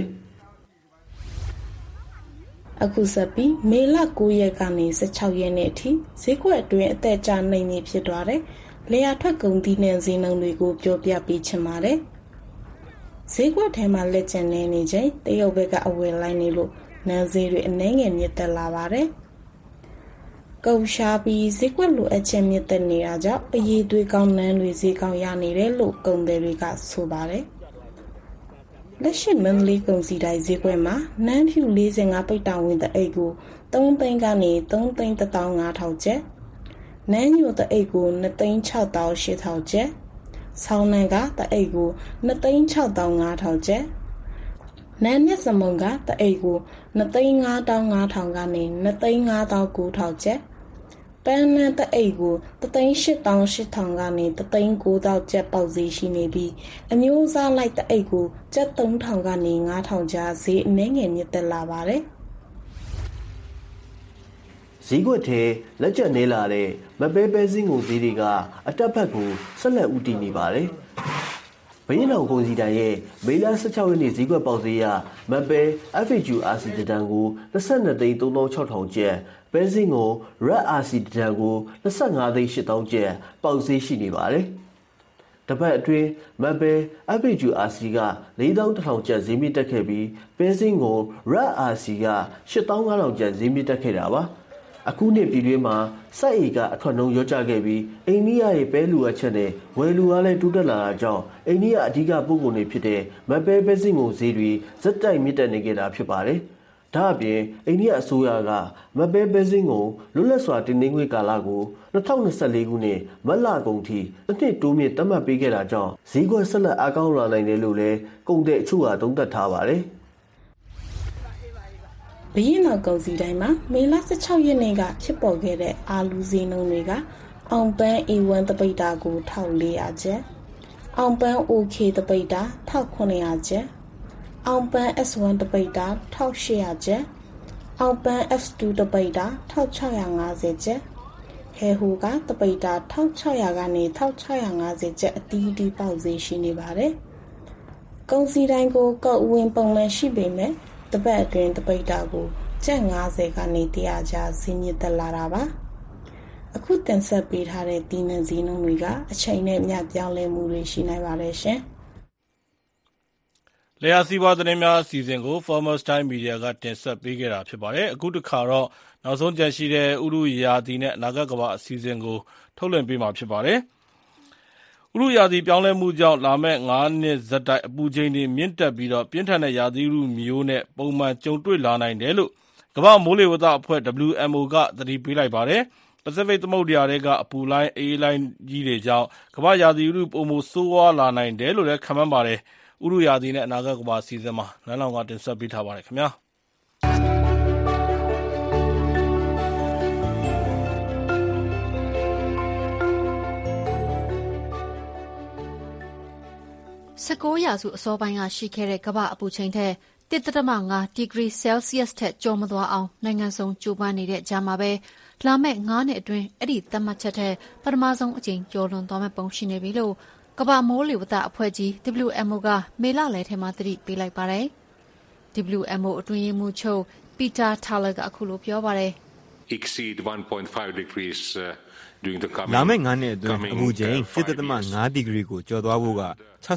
အခုဆက်ပြီးမေလ9ရက်ကနေ16ရက်နေ့အထိဈေးကွက်အတွင်းအသက်ကျနှိမ့်နေဖြစ်သွားတယ်။လေယာထွက်ကုန်သီးနှံဈေးနှုန်းတွေကိုပြောပြပေးချင်ပါတယ်။ဈေးကွက်ထဲမှာလက်ကျန်နေချိန်တရုတ်ဘက်ကအဝယ်လိုက်နေလို့နှံဈေးတွေအနှဲငယ်မြင့်တက်လာပါတယ်။ကုန်ရှားပြီးဈေးကွက်လိုအပ်ချက်မြင့်တက်နေတာကြောင့်အရေးသွေးကောင်းနှံတွေဈေးကောင်းရနေတယ်လို့ကုန်သည်တွေကဆိုပါတယ်။လက်ရှိမန္တလေးကုန်စည်တိုင်းဈေးကွက်မှာနန်းဖြူ45ပိတ်တာဝင်တဲ့အိတ်ကို3သိန်းကနေ3သိန်း15000ကျပ်နန်းညိုတဲ့အိတ်ကို2သိန်း6800ကျပ်ဆောင်းနန်းကတဲ့အိတ်ကို2သိန်း6500ကျပ်နန်းမြတ်စမုံကတဲ့အိတ်ကို2သိန်း5500ကနေ2သိန်း5900ကျပ်ပန်းနန်းတဲ့အိတ်ကို3သိန်း8800ကနေ3သိန်း9000ကျပ်ပေါက်ဈေးရှိနေပြီးအမျိုးအစားလိုက်တဲ့အိတ်ကိုကျပ်3000ကနေ9000ကြားဈေးအနည်းငယ်မြင့်တက်လာပါတယ်ဈေးကွက်ထဲလက်ကျန်နေလာတဲ့မပဲပဲစင်းကုန်ဈေးတွေကအတက်ဘက်ကိုဆက်လက်ဦးတည်နေပါတယ်ဘင်းအောင်ကုန်စည်တန်ရဲ့မေလ16ရက်နေ့ဈေးကွက်ပေါက်ဈေးရမပဲ FHURC တန်ကို22သိန်း3600ကျပ်ပဲစင်းကို Red RC တန်ကို25သိန်း8000ကျပ်ပေါက်ဈေးရှိနေပါတယ်တပတ်အတွင်းမတ်ပဲ FHURC က 4,100 ကျပ်ဈေးမြင့်တက်ခဲ့ပြီးပဲစင်းကို RAC က 8,500 ကျပ်ဈေးမြင့်တက်ခဲ့တာပါအခုနှစ်ပြည်တွင်းမှာစိုက်ဧကအထွက်နှုန်းလျော့ကျခဲ့ပြီးအိန္ဒိယရဲ့ပဲလူအပ်ချက်နဲ့ဝယ်လူအားလည်းတိုးတက်လာတာကြောင့်အိန္ဒိယအဓိကပို့ကုန်တွေဖြစ်တဲ့မတ်ပဲစင်းကိုဈေးတွေဇက်တိုက်မြင့်တက်နေခဲ့တာဖြစ်ပါတယ်ဒါအပြင်အိန္ဒိယအစိုးရကမတ်ပဲစင်းကိုလွတ်လပ်စွာတင်သွင်းခွင့်ကာလကို2024ခုနှစ်မတ်လကုန်ထိတစ်နှစ်တိုးမြင့်သတ်မှတ်ပေးခဲ့တာကြောင့်ဈေးကွက်ဆက်လက်အားကောင်းလာနိုင်တယ်လို့လည်းကုန်တဲ့အချို့ကသုံးသပ်ထားပါတယ်ဘရင်နောက်ကုန်စည်တိုင်းမှာမေလ16ရက်နေ့ကဖြစ်ပေါ်ခဲ့တဲ့အာလူဈေးနှုန်းတွေကအောင်ပန်း A1 တပိတ်တာကို1400ကျပ်အောင်ပန်း OK တပိတ်တာ1900ကျပ်အောင်ပန်း S1 တပိတ်တာ1800ကျပ်အောင်ပန်း S2 တပိတ်တာ1650ကျပ်ဟဲဟိုကတပိတ်တာ1600ကနေ1650ကျပ်အသီးသီးပေါက်ဈေးရှိနေပါတယ်ကုန်စည်တိုင်းကိုကောက်ဝင်ပုံမှန်ရှိပေမဲ့တပတ်အတွင်းတပိတ်တာကိုကျပ်90ကနေ100ကျပ်ဈေးမြင့်တက်လာတာပါအခုတင်ဆက်ပေးထားတဲ့ဒီနံဈေးနှုန်းတွေကအချိန်နဲ့မျှပြောင်းလဲမှုတွေရှိနိုင်ပါတယ်ရှင်လျှာစီးပွားသတင်းများအစီအစဉ်ကို Farmers Time Media ကတင်ဆက်ပေးခဲ့တာဖြစ်ပါတယ်အခုတစ်ခါတော့နောက်ဆုံးကြန့်ရှိတဲ့ဥရုရာသီနဲ့အနာဂတ်ကမ္ဘာအစီအစဉ်ကိုထုတ်လွှင့်ပေးမှာဖြစ်ပါတယ်ဥရုရာသီပြောင်းလဲမှုကြောင့်လာမယ့်9နှစ်ဇက်တိုက်အပူချိန်တွေမြင့်တက်ပြီးတော့ပြင်းထန်တဲ့ရာသီဥတုမျိုးနဲ့ပုံမှန်ကြုံတွေ့လာနိုင်တယ်လို့ကမ္ဘာမိုးလေဝသအဖွဲ့ WMO ကသတိပေးလိုက်ပါတယ်ပစိဖိတ်သမုဒ္ဒရာထဲကအပူလှိုင်းအေးလှိုင်းကြီးတွေကြောင့်ကမ္ဘာရာသီဥတုပုံမှန်ဆိုးဝါးလာနိုင်တယ်လို့လည်းခန့်မှန်းပါတယ်ဥရုရာသီနဲ့အနာဂတ်ကမ္ဘာအစီအစဉ်မှာနန်းလောင်ကတင်ဆက်ပေးထားပါတယ်ခင်ဗျာ 19ရာစုအစောပိုင်းကရှိခဲ့တဲ့ကမ္ဘာအပူချိန်ထက် 1.5 ဒီဂရီဆဲလ်စီယပ်ထက်ကျော်မသွားအောင်နိုင်ငံစုံကြိုးပမ်းနေတဲ့ကြားမှာပဲလာမယ့်9နှစ်အတွင်းအဲ့ဒီသတ်မှတ်ချက်ထက်ပထမဆုံးအကြိမ်ကျော်လွန်သွားမယ့်ပုံရှိနေပြီလို့ကမ္ဘာမိုးလေဝသအဖွဲ့ကြီး WMO ကမေလလယ်ထဲမှာသတိပေးလိုက်ပါတယ်။ WMO အတွင်းရေးမှူးချုပ် Peter Thaler ကအခုလိုပြောပါတယ်။ exceed 1.5 degrees လာမယ့်9နှစ်အတွင်းအပူချိန် 1.5 ဒီဂရီကိုကျော်သွားဖို့က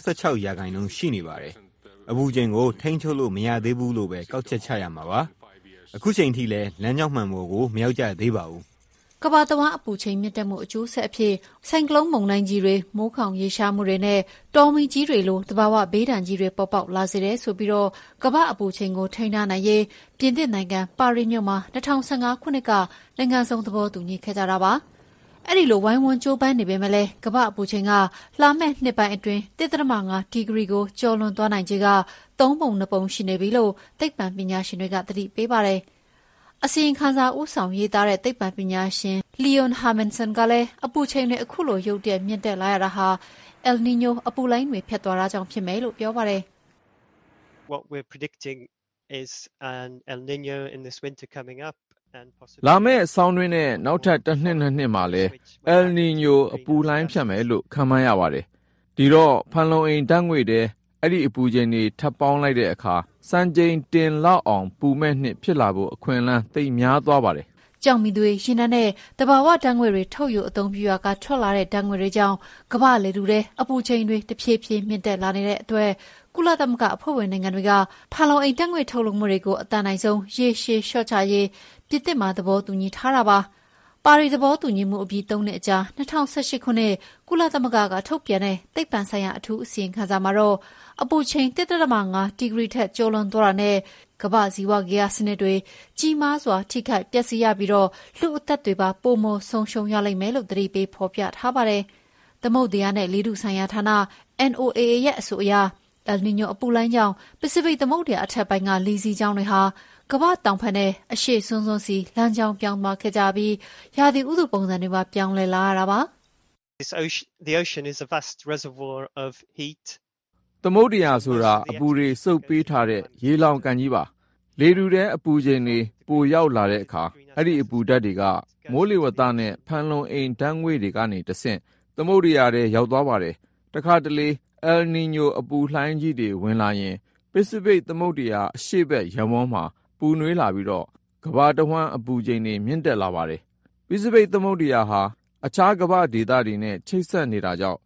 66% ရှိနေပါတယ်။အပူချိန်ကိုထိန်းချုပ်လို့မရသေးဘူးလို့ပဲကောက်ချက်ချရမှာပါ။အခုချိန်ထိလည်းလမ်းကြောင်းမှန်ပေါ်ကိုမရောက်ကြသေးပါဘူး။ကမ္ဘာတဝန်းအပူချိန်မြင့်တက်မှုအကျိုးဆက်အဖြစ်ဆိုင်ကလုန်းမုန်တိုင်းကြီးတွေမိုးခေါင်ရေရှားမှုတွေနဲ့တော်မီကြီးတွေလိုတဘာဝဘေးဒဏ်ကြီးတွေပေါ်ပေါက်လာစေတယ်ဆိုပြီးတော့ကမ္ဘာအပူချိန်ကိုထိန်းထားနိုင်ရေးပြင်သစ်နိုင်ငံပါရီမြို့မှာ2015ခုနှစ်ကနိုင်ငံစုံသဘောတူညီခဲ့ကြတာပါ။အဲ့ဒီလိုဝိုင်းဝန်းကြိုးပမ်းနေပေမဲ့လည်းကမ္ဘာအပူချိန်ကလာမယ့်နှစ်ပိုင်းအတွင်း 1.5 ဒီဂရီကိုကျော်လွန်သွားနိုင်ခြေက3 ပုံ 2 ပုံရှိနေပြီလို့သိပ္ပံပညာရှင်တွေကသတိပေးပါတယ်။အစီရင်ခံစာဦးဆောင်ရေးသားတဲ့သိပ္ပံပညာရှင် Leon Hermansen ကလည်းအပူချိန်တွေအခုလိုရုတ်တရက်မြင့်တက်လာရတာဟာ El Niño အပူလှိုင်းတွေဖြတ်သွားတာကြောင့်ဖြစ်မယ်လို့ပြောပါတယ်။ What we're predicting is an El Niño in this winter coming up လာမယ့်ဆောင်းတွင်းနဲ့နောက်ထပ်တစ်နှစ်နှစ်နှစ်မှာလဲ El Niño အပူလှိုင်းဖြတ်မယ်လို့ခန့်မှန်းရပါတယ်။ဒီတော့ဖန်လုံအိမ်ဓာတ်ငွေ့တဲ့အဲ့ဒီအပူချိန်တွေထပ်ပေါင်းလိုက်တဲ့အခါစံချိန်တင်လောက်အောင်ပူမဲ့နှစ်ဖြစ်လာဖို့အခွင့်အလမ်းသိပ်များသွားပါတယ်။ကြောင်မီတွေရှင်နဲ့တဘာဝဓာတ်ငွေ့တွေထုတ်ယူအသုံးပြုရကထွက်လာတဲ့ဓာတ်ငွေ့တွေကြောင့်ကမ္ဘာလေထုထဲအပူချိန်တွေတဖြည်းဖြည်းမြင့်တက်လာနေတဲ့အတွက်ကုလသမဂ္ဂအဖွဲ့ဝင်နိုင်ငံတွေကဖန်လုံအိမ်ဓာတ်ငွေ့ထုတ်လွှတ်မှုတွေကိုအတန်နိုင်ဆုံးရေရှည်လျှော့ချရေးပြည်သစ်မှာသဘောတူညီထားတာပါ။ပါရီသဘောတူညီမှုအပြီး3နှစ်အကြာ2018ခုနှစ်ကုလသမဂ္ဂကထုတ်ပြန်တဲ့သိပ္ပံဆိုင်ရာအထူးအစီရင်ခံစာမှာတော့အပူချိန် 1.5 ဒီဂရီထက်ကျော်လွန်သွားတာနဲ့ကမ္ဘာဇီဝဂေဟစနစ်တွေကြီးမားစွာထိခိုက်ပျက်စီးရပြီးတော့လူအသက်တွေပါပိုမိုဆုံးရှုံးရလိမ့်မယ်လို့သတိပေးဖော်ပြထားပါတယ်။သမုဒ္ဒရာနဲ့လေထုဆိုင်ရာဌာန NOAA ရဲ့အဆိုအရEl Niño အပူလှိုင်းကြောင့်ပစိဖိတ်သမုဒ္ဒရာအထက်ပိုင်းကလေစီးကြောင်းတွေဟာကမ္ဘာတောင်ဖက်နဲ့အရှေ့စွန်းစွန်းစီလမ်းကြောင်းပြောင်းသွားခဲ့ကြပြီးရာသီဥတုပုံစံတွေပါပြောင်းလဲလာရတာပါ။ The ocean is a vast reservoir of heat. သမုဒ္ဒရာဆိုတာအပူတွေစုပ်ပေးထားတဲ့ရေလောင်ကန်ကြီးပါ။လေထုထဲအပူချိန်တွေပိုရောက်လာတဲ့အခါအဲ့ဒီအပူဓာတ်တွေကမိုးလေဝသနဲ့ဖန်လုံအိမ်ဓာတ်ငွေ့တွေကနေတဆင့်သမုဒ္ဒရာထဲရောက်သွားပါတယ်။တခါတလေEl Niño အပူလှိုင်းကြီးတွေဝင်လာရင်ပစိဖိတ်သမုဒ္ဒရာအရှေ့ဘက်ရပ်ဝန်းမှာပူနွေးလာပြီးတော့ကမ္ဘာတဝန်းအပူချိန်တွေမြင့်တက်လာပါတယ်။ပစိဖိတ်သမုဒ္ဒရာဟာအခြားကမ္ဘာဒေသတွေနဲ့ချိတ်ဆက်နေတာကြောင့်က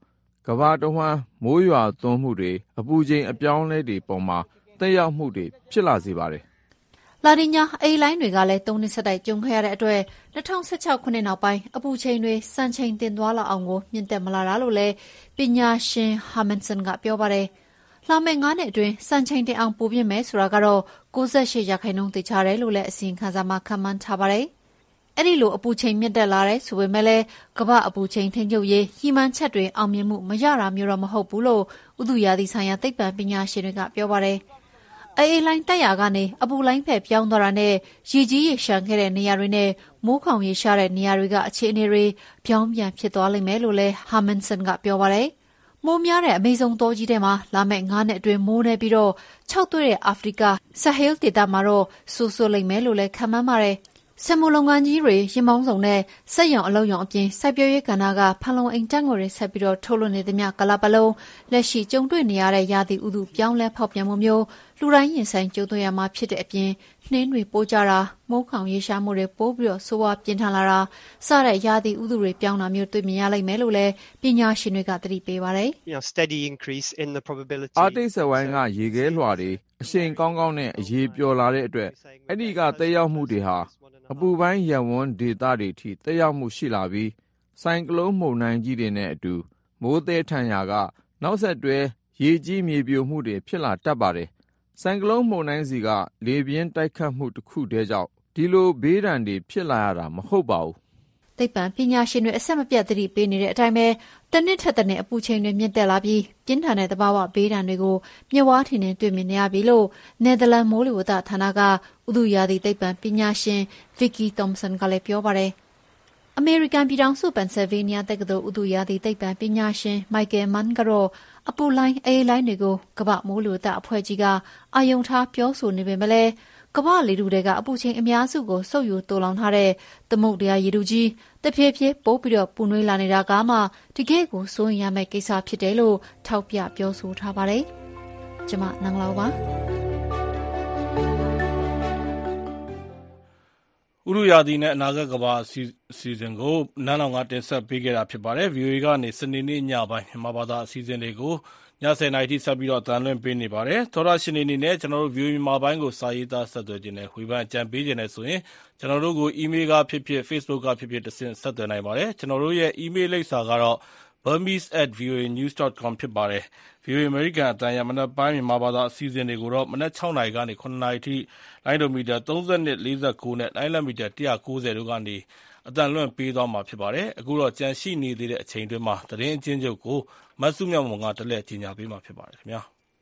ကမ္ဘာတဝန်းမိုးရွာသွန်းမှုတွေအပူချိန်အပြောင်းလဲတွေပေါ်မှာသက်ရောက်မှုတွေဖြစ်လာစေပါတယ်လာနီညာအေးလိုင်းတွေကလည်း3နှစ်ဆက်တိုက်ကြုံခဲ့ရတဲ့အတွက်2016ခုနှစ်နောက်ပိုင်းအပူချိန်တွေစံချိန်တင်သွားလောက်အောင်ကိုမြင့်တက်မလာတာလို့လည်းပညာရှင်ဟာမန်ဆန်ကပြောပါတယ်လာမယ့်9နှစ်အတွင်းစံချိန်တင်အောင်ပိုပြင်းမယ်ဆိုတာကတော့98%သေချာတယ်လို့လည်းအစီရင်ခံစာမှာခန့်မှန်းထားပါတယ်အဲ့ဒီလိုအပူချိန်မြင့်တက်လာတဲ့ဆိုပေမဲ့လည်းကမ္ဘာအပူချိန်ထိန်းချုပ်ရေးဟိမှန်ချက်တွေအောင်မြင်မှုမရတာမျိုးတော့မဟုတ်ဘူးလို့ဥတုရာသီဆိုင်ရာသိပ္ပံပညာရှင်တွေကပြောပါတယ်အေးလိုင်းတက်ရာကနေအပူလိုင်းဖက်ပြောင်းသွားတာနဲ့ရေကြီးရေရှမ်းခဲ့တဲ့နေရာတွေနဲ့မိုးခေါင်ရေရှားတဲ့နေရာတွေကအခြေအနေတွေပြောင်းပြန်ဖြစ်သွားလိမ့်မယ်လို့လည်းဟာမန်ဆန်ကပြောပါတယ်မိုးများတဲ့အမေဇုန်တောကြီးထဲမှာလာမယ့်9နှစ်အတွင်းမိုးနေပြီးတော့6သွေးတဲ့အာဖရိကဆာဟဲလ်ဒေသမှာတော့ဆူဆူလိမ့်မယ်လို့လည်းခန့်မှန်းပါတယ်စက်မှုလုပ်ငန်းကြီးတွေရင်မောင်းစုံနဲ့စက်ရုံအလုပ်ရုံအပြင်စိုက်ပျိုးရေးကဏ္ဍကဖန်လုံအိမ်ဓာတ်ငွေတွေဆက်ပြီးတော့ထုတ်လွှင့်နေသမျှကာလပတ်လုံးလက်ရှိကြုံတွေ့နေရတဲ့ရာသီဥတုပြောင်းလဲဖောက်ပြန်မှုမျိုးလူတိုင်းရင်ဆိုင်ကြုံတွေ့ရမှာဖြစ်တဲ့အပြင်နှင်းတွေပိုးကြတာမိုးခေါင်ရေရှားမှုတွေပိုးပြီးတော့ဆိုးဝါးပြင်းထန်လာတာစတဲ့ရာသီဥတုတွေပြောင်းတာမျိုးတွေ့မြင်ရလိမ့်မယ်လို့လည်းပညာရှင်တွေကသတိပေးပါတယ်။ steady increase in the probability အာတိတ်စက်ဝိုင်းကရေခဲလွှာတွေအရှိန်ကောင်းကောင်းနဲ့အရေးပျော်လာတဲ့အတွက်အဲ့ဒီကသက်ရောက်မှုတွေဟာအပူပိုင်းရပ်ဝန်းဒေသတွေထိသက်ရောက်မှုရှိလာပြီးဆိုင်ကလုန်းမုန်တိုင်းကြီးတွေနဲ့အတူမိုးသည်ထန်ရာကနောက်ဆက်တွဲရေကြီးမြေပြိုမှုတွေဖြစ်လာတတ်ပါတယ်။ဆိုင်ကလုန်းမုန်တိုင်းစီကလေပြင်းတိုက်ခတ်မှုတစ်ခုတည်းကြောင့်ဒီလိုဘေးဒဏ်တွေဖြစ်လာရတာမဟုတ်ပါဘူး။သိပ္ပံပညာရှင်တွေအဆက်မပြတ်သတိပေးနေတဲ့အတိုင်းပဲတစ်နှစ်ထက်တစ်နှစ်အပူချိန်တွေမြင့်တက်လာပြီးပြင်းထန်တဲ့သဘာဝဘေးဒဏ်တွေကိုမျက်ဝါးထင်ထင်တွေ့မြင်နေရပြီလို့နယ်သာလန်မိုးလေဝသဌာနကဥတုရာသီသိပ္ပံပညာရှင်ဗစ်ကီသောမ်ဆန်ကလည်းပြောပါတယ်။အမေရိကန်ပြည်ထောင်စုပန်ဆယ်ဗေးနီးယားတက္ကသိုလ်ဥတုရာသီသိပ္ပံပညာရှင်မိုက်ကယ်မန်ကတော့အပူလိုင်းအေးလိုင်းတွေကိုကမ္ဘာမိုးလေဝသအဖွဲ့ကြီးကအာရုံထားပြောဆိုနေပေမဲ့လည်းကမ္ဘာလေထုတွေကအပူချိန်အများစုကိုစုပ်ယူတိုးလောင်ထားတဲ့သမုဒ္ဒရာရေထုကြီးတဖြည်းဖြည်းပိုးပြီးတော့ပူနွေးလာနေတာကမှတကယ့်ကိုစိုးရိမ်ရမယ့်ကိစ္စဖြစ်တယ်လို့ထောက်ပြပြောဆိုထားပါတယ်။ကျွန်မနန်းလောက်ပါဥရုရာသီနဲ့အနာဂတ်ကမ္ဘာအစီအစဉ်ကိုနန်းလောင်ကတင်ဆက်ပေးခဲ့တာဖြစ်ပါတယ်။ VOA ကနေစနေနေ့ညပိုင်းမြန်မာဘာသာအစီအစဉ်တွေကိုည10:00 နာရီထိဆက်ပြီးတော့တန်လွှင့်ပေးနေပါတယ်။သောရရှင်အနေနဲ့ကျွန်တော်တို့ VOA မြန်မာပိုင်းကိုစာရေးသားဆက်သွယ်ခြင်းနဲ့ဝေဖန်အကြံပေးခြင်းနဲ့ဆိုရင်ကျွန်တော်တို့ကို email ကဖြစ်ဖြစ် Facebook ကဖြစ်ဖြစ်တဆင့်ဆက်သွယ်နိုင်ပါတယ်။ကျွန်တော်တို့ရဲ့ email လိပ်စာကတော့ burmese@voanews.com ဖြစ်ပါတယ်။ VOA American အတန်းရမနက်ပိုင်းမြန်မာဘာသာအစီအစဉ်တွေကိုတော့မနက်6:00 နာရီကနေ9:00 နာရီထိလိုင်းဒိုမီတာ32 49နဲ့လိုင်းလမီတာ190တို့ကနေအတန်လွှင့်ပေးသွားမှာဖြစ်ပါတယ်။အခုတော့ကြန့်ရှိနေသေးတဲ့အချိန်တွင်းမှာသတင်းအချင်းချုပ်ကိုမဆုမြတ်မောင်ကတလက်ကြီးညာပေးမှာဖြစ်ပါတယ်ခင်ဗျာ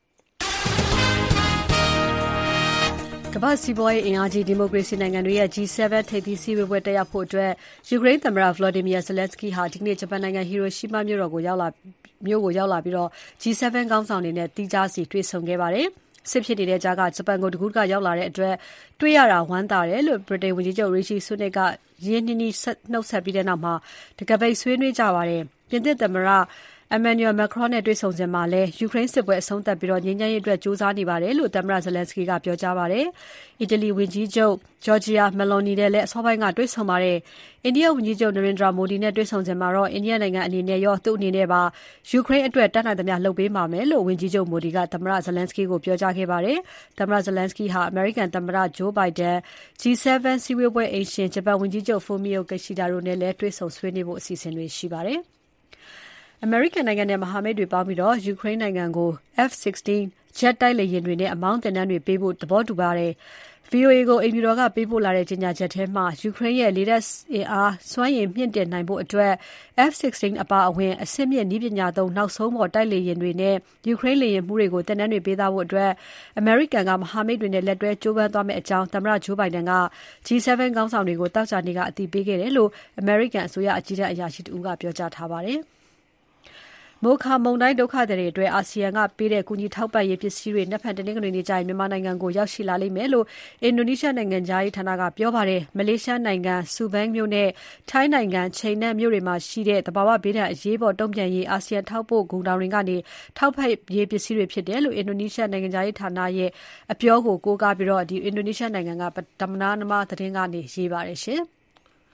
ကမ္ဘာစီးပွားရေးအင်အားကြီးဒီမိုကရေစီနိုင်ငံတွေရဲ့ G7 ထိပ်သီးစည်းဝေးပွဲတက်ရောက်ဖို့အတွက်ယူကရိန်းသမ္မတ Volodymyr Zelensky ဟာဒီကနေ့ဂျပန်နိုင်ငံဟီရိုရှီးမားမြို့ကိုရောက်လာပြီး G7 ခေါင်းဆောင်တွေနဲ့တီးခြားစီတွေ့ဆုံခဲ့ပါတယ်။စစ်ဖြစ်နေတဲ့ကြားကဂျပန်ကိုတကူးကရောက်လာတဲ့အတွက်တွေ့ရတာဝမ်းသာတယ်လို့ဗြိတိန်ဝန်ကြီးချုပ် Rishi Sunak ကရင်းနှီးနှီးနှုတ်ဆက်ပြီးတဲ့နောက်မှာတကပိတ်ဆွေးနွေးကြပါတယ်။ပြင်သစ်သမ္မတEmmanuel Macron နဲ့တွေ့ဆုံစဉ်မှာလည်းယူကရိန်းစစ်ပွဲအဆုံးသတ်ပြီးငြိမ်းချမ်းရေးအတွက်ကြိုးစားနေပါတယ်လို့သမ္မတ Zelensky ကပြောကြားပါတယ်။အီတလီဝန်ကြီးချုပ် Giorgia Meloni နဲ့လည်းအစောပိုင်းကတွေ့ဆုံပါတယ်။အိန္ဒိယဝန်ကြီးချုပ် Narendra Modi နဲ့တွေ့ဆုံစဉ်မှာတော့အိန္ဒိယနိုင်ငံအနေနဲ့ရောသူ့အနေနဲ့ပါယူကရိန်းအတွက်တတ်နိုင်သမျှလုပ်ပေးပါမယ်လို့ဝန်ကြီးချုပ် Modi ကသမ္မတ Zelensky ကိုပြောကြားခဲ့ပါတယ်။သမ္မတ Zelensky ဟာ American သမ္မတ Joe Biden, G7 စည်းဝေးပွဲအိမ်ရှင်ဂျပန်ဝန်ကြီးချုပ် Fumio Kishida တို့နဲ့လည်းတွေ့ဆုံဆွေးနွေးဖို့အစီအစဉ်တွေရှိပါတယ်။အမေရိကန်နိုင်ငံနဲ့မဟာမိတ်တွေပေါင်းပြီးယူကရိန်းနိုင်ငံကို F-16 ဂျက်တိုက်လေယာဉ်တွေနဲ့အမောင်းသင်တန်းတွေပေးဖို့သဘောတူပါတယ်။ VOA ကိုအိမ်ဖြူတော်ကပေးပို့လာတဲ့ကြေညာချက်ထဲမှာယူကရိန်းရဲ့လေတပ်အင်အားစွမ်းရည်မြှင့်တင်နိုင်ဖို့အတွက် F-16 အပါအဝင်အဆင့်မြင့်နည်းပညာသုံးနောက်ဆုံးပေါ်တိုက်လေယာဉ်တွေနဲ့ယူကရိန်းလေယာဉ်မှူးတွေကိုသင်တန်းတွေပေးသွားဖို့အတွက်အမေရိကန်ကမဟာမိတ်တွေနဲ့လက်တွဲကြိုးပမ်းသွားမယ့်အကြောင်းသမ္မတ Joe Biden က G7 ခေါင်းဆောင်တွေကိုသောကြာနေ့ကအသိပေးခဲ့တယ်လို့အမေရိကန်အစိုးရအကြီးတန်းအရာရှိတဦးကပြောကြားထားပါတယ်။မိုခါမုန်တိုင်းဒုက္ခသည်တွေအတွက်အာဆီယံကပေးတဲ့ကူညီထောက်ပံ့ရေးပစ္စည်းတွေနက်ဖြန်တနင်္ဂနွေနေ့ကျရင်မြန်မာနိုင်ငံကိုရောက်ရှိလာလိမ့်မယ်လို့အင်ဒိုနီးရှားနိုင်ငံသားရေးဌာနကပြောပါတယ်။မလေးရှားနိုင်ငံဆူဘန်းမြို့နဲ့ထိုင်းနိုင်ငံချိန်နမ်မြို့တွေမှာရှိတဲ့သဘာဝဘေးဒဏ်အရေးပေါ်တုံ့ပြန်ရေးအာဆီယံထောက်ပို့ဂုဏ်တောင်တွေကနေထောက်ပံ့ရေးပစ္စည်းတွေဖြစ်တယ်လို့အင်ဒိုနီးရှားနိုင်ငံသားရေးဌာနရဲ့အပြောကိုကိုးကားပြီးအင်ဒိုနီးရှားနိုင်ငံကတမနာနမသတင်းကနေရေးပါတယ်ရှင်။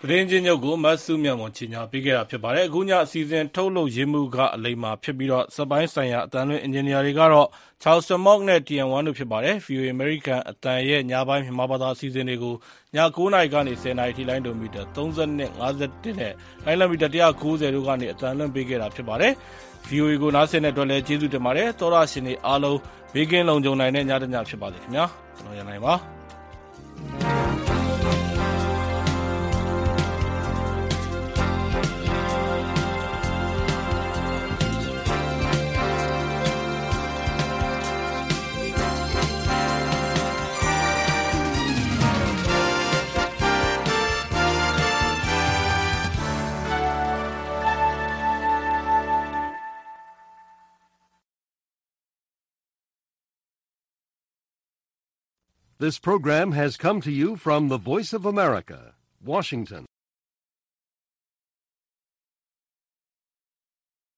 သတင်းချင်းချုပ်ကိုမတ်စုမြတ်မွန်ကြီးညာပေးခဲ့တာဖြစ်ပါတယ်အခုညအစီအစဉ်ထုတ်လုပ်ရေးမှုကအလိမ္မာဖြစ်ပြီးတော့စက်ပိုင်းဆိုင်ရာအတန်းလွှင့်အင်ဂျင်နီယာတွေကတော့ Charleston Mock နဲ့ TN1 တို့ဖြစ်ပါတယ် VOA American အတန်ရဲ့ညပိုင်းမြန်မာဘာသာအစီအစဉ်တွေကိုည9:00 နာရီကနေ 10:00 နာရီထိလိုင်းဒိုမီတာ32 51နဲ့လိုင်းလမီတာ190တို့ကနေအတန်လွှင့်ပေးခဲ့တာဖြစ်ပါတယ် VOA ကိုနားဆင်တဲ့အတွက်လည်းကျေးဇူးတင်ပါတယ်သောရရှင်တွေအားလုံးဘေးကင်းလုံခြုံနိုင်တဲ့ညတစ်ညဖြစ်ပါစေခင်ဗျာကျွန်တော်ရနိုင်ပါ This program has come to you from the Voice of America, Washington.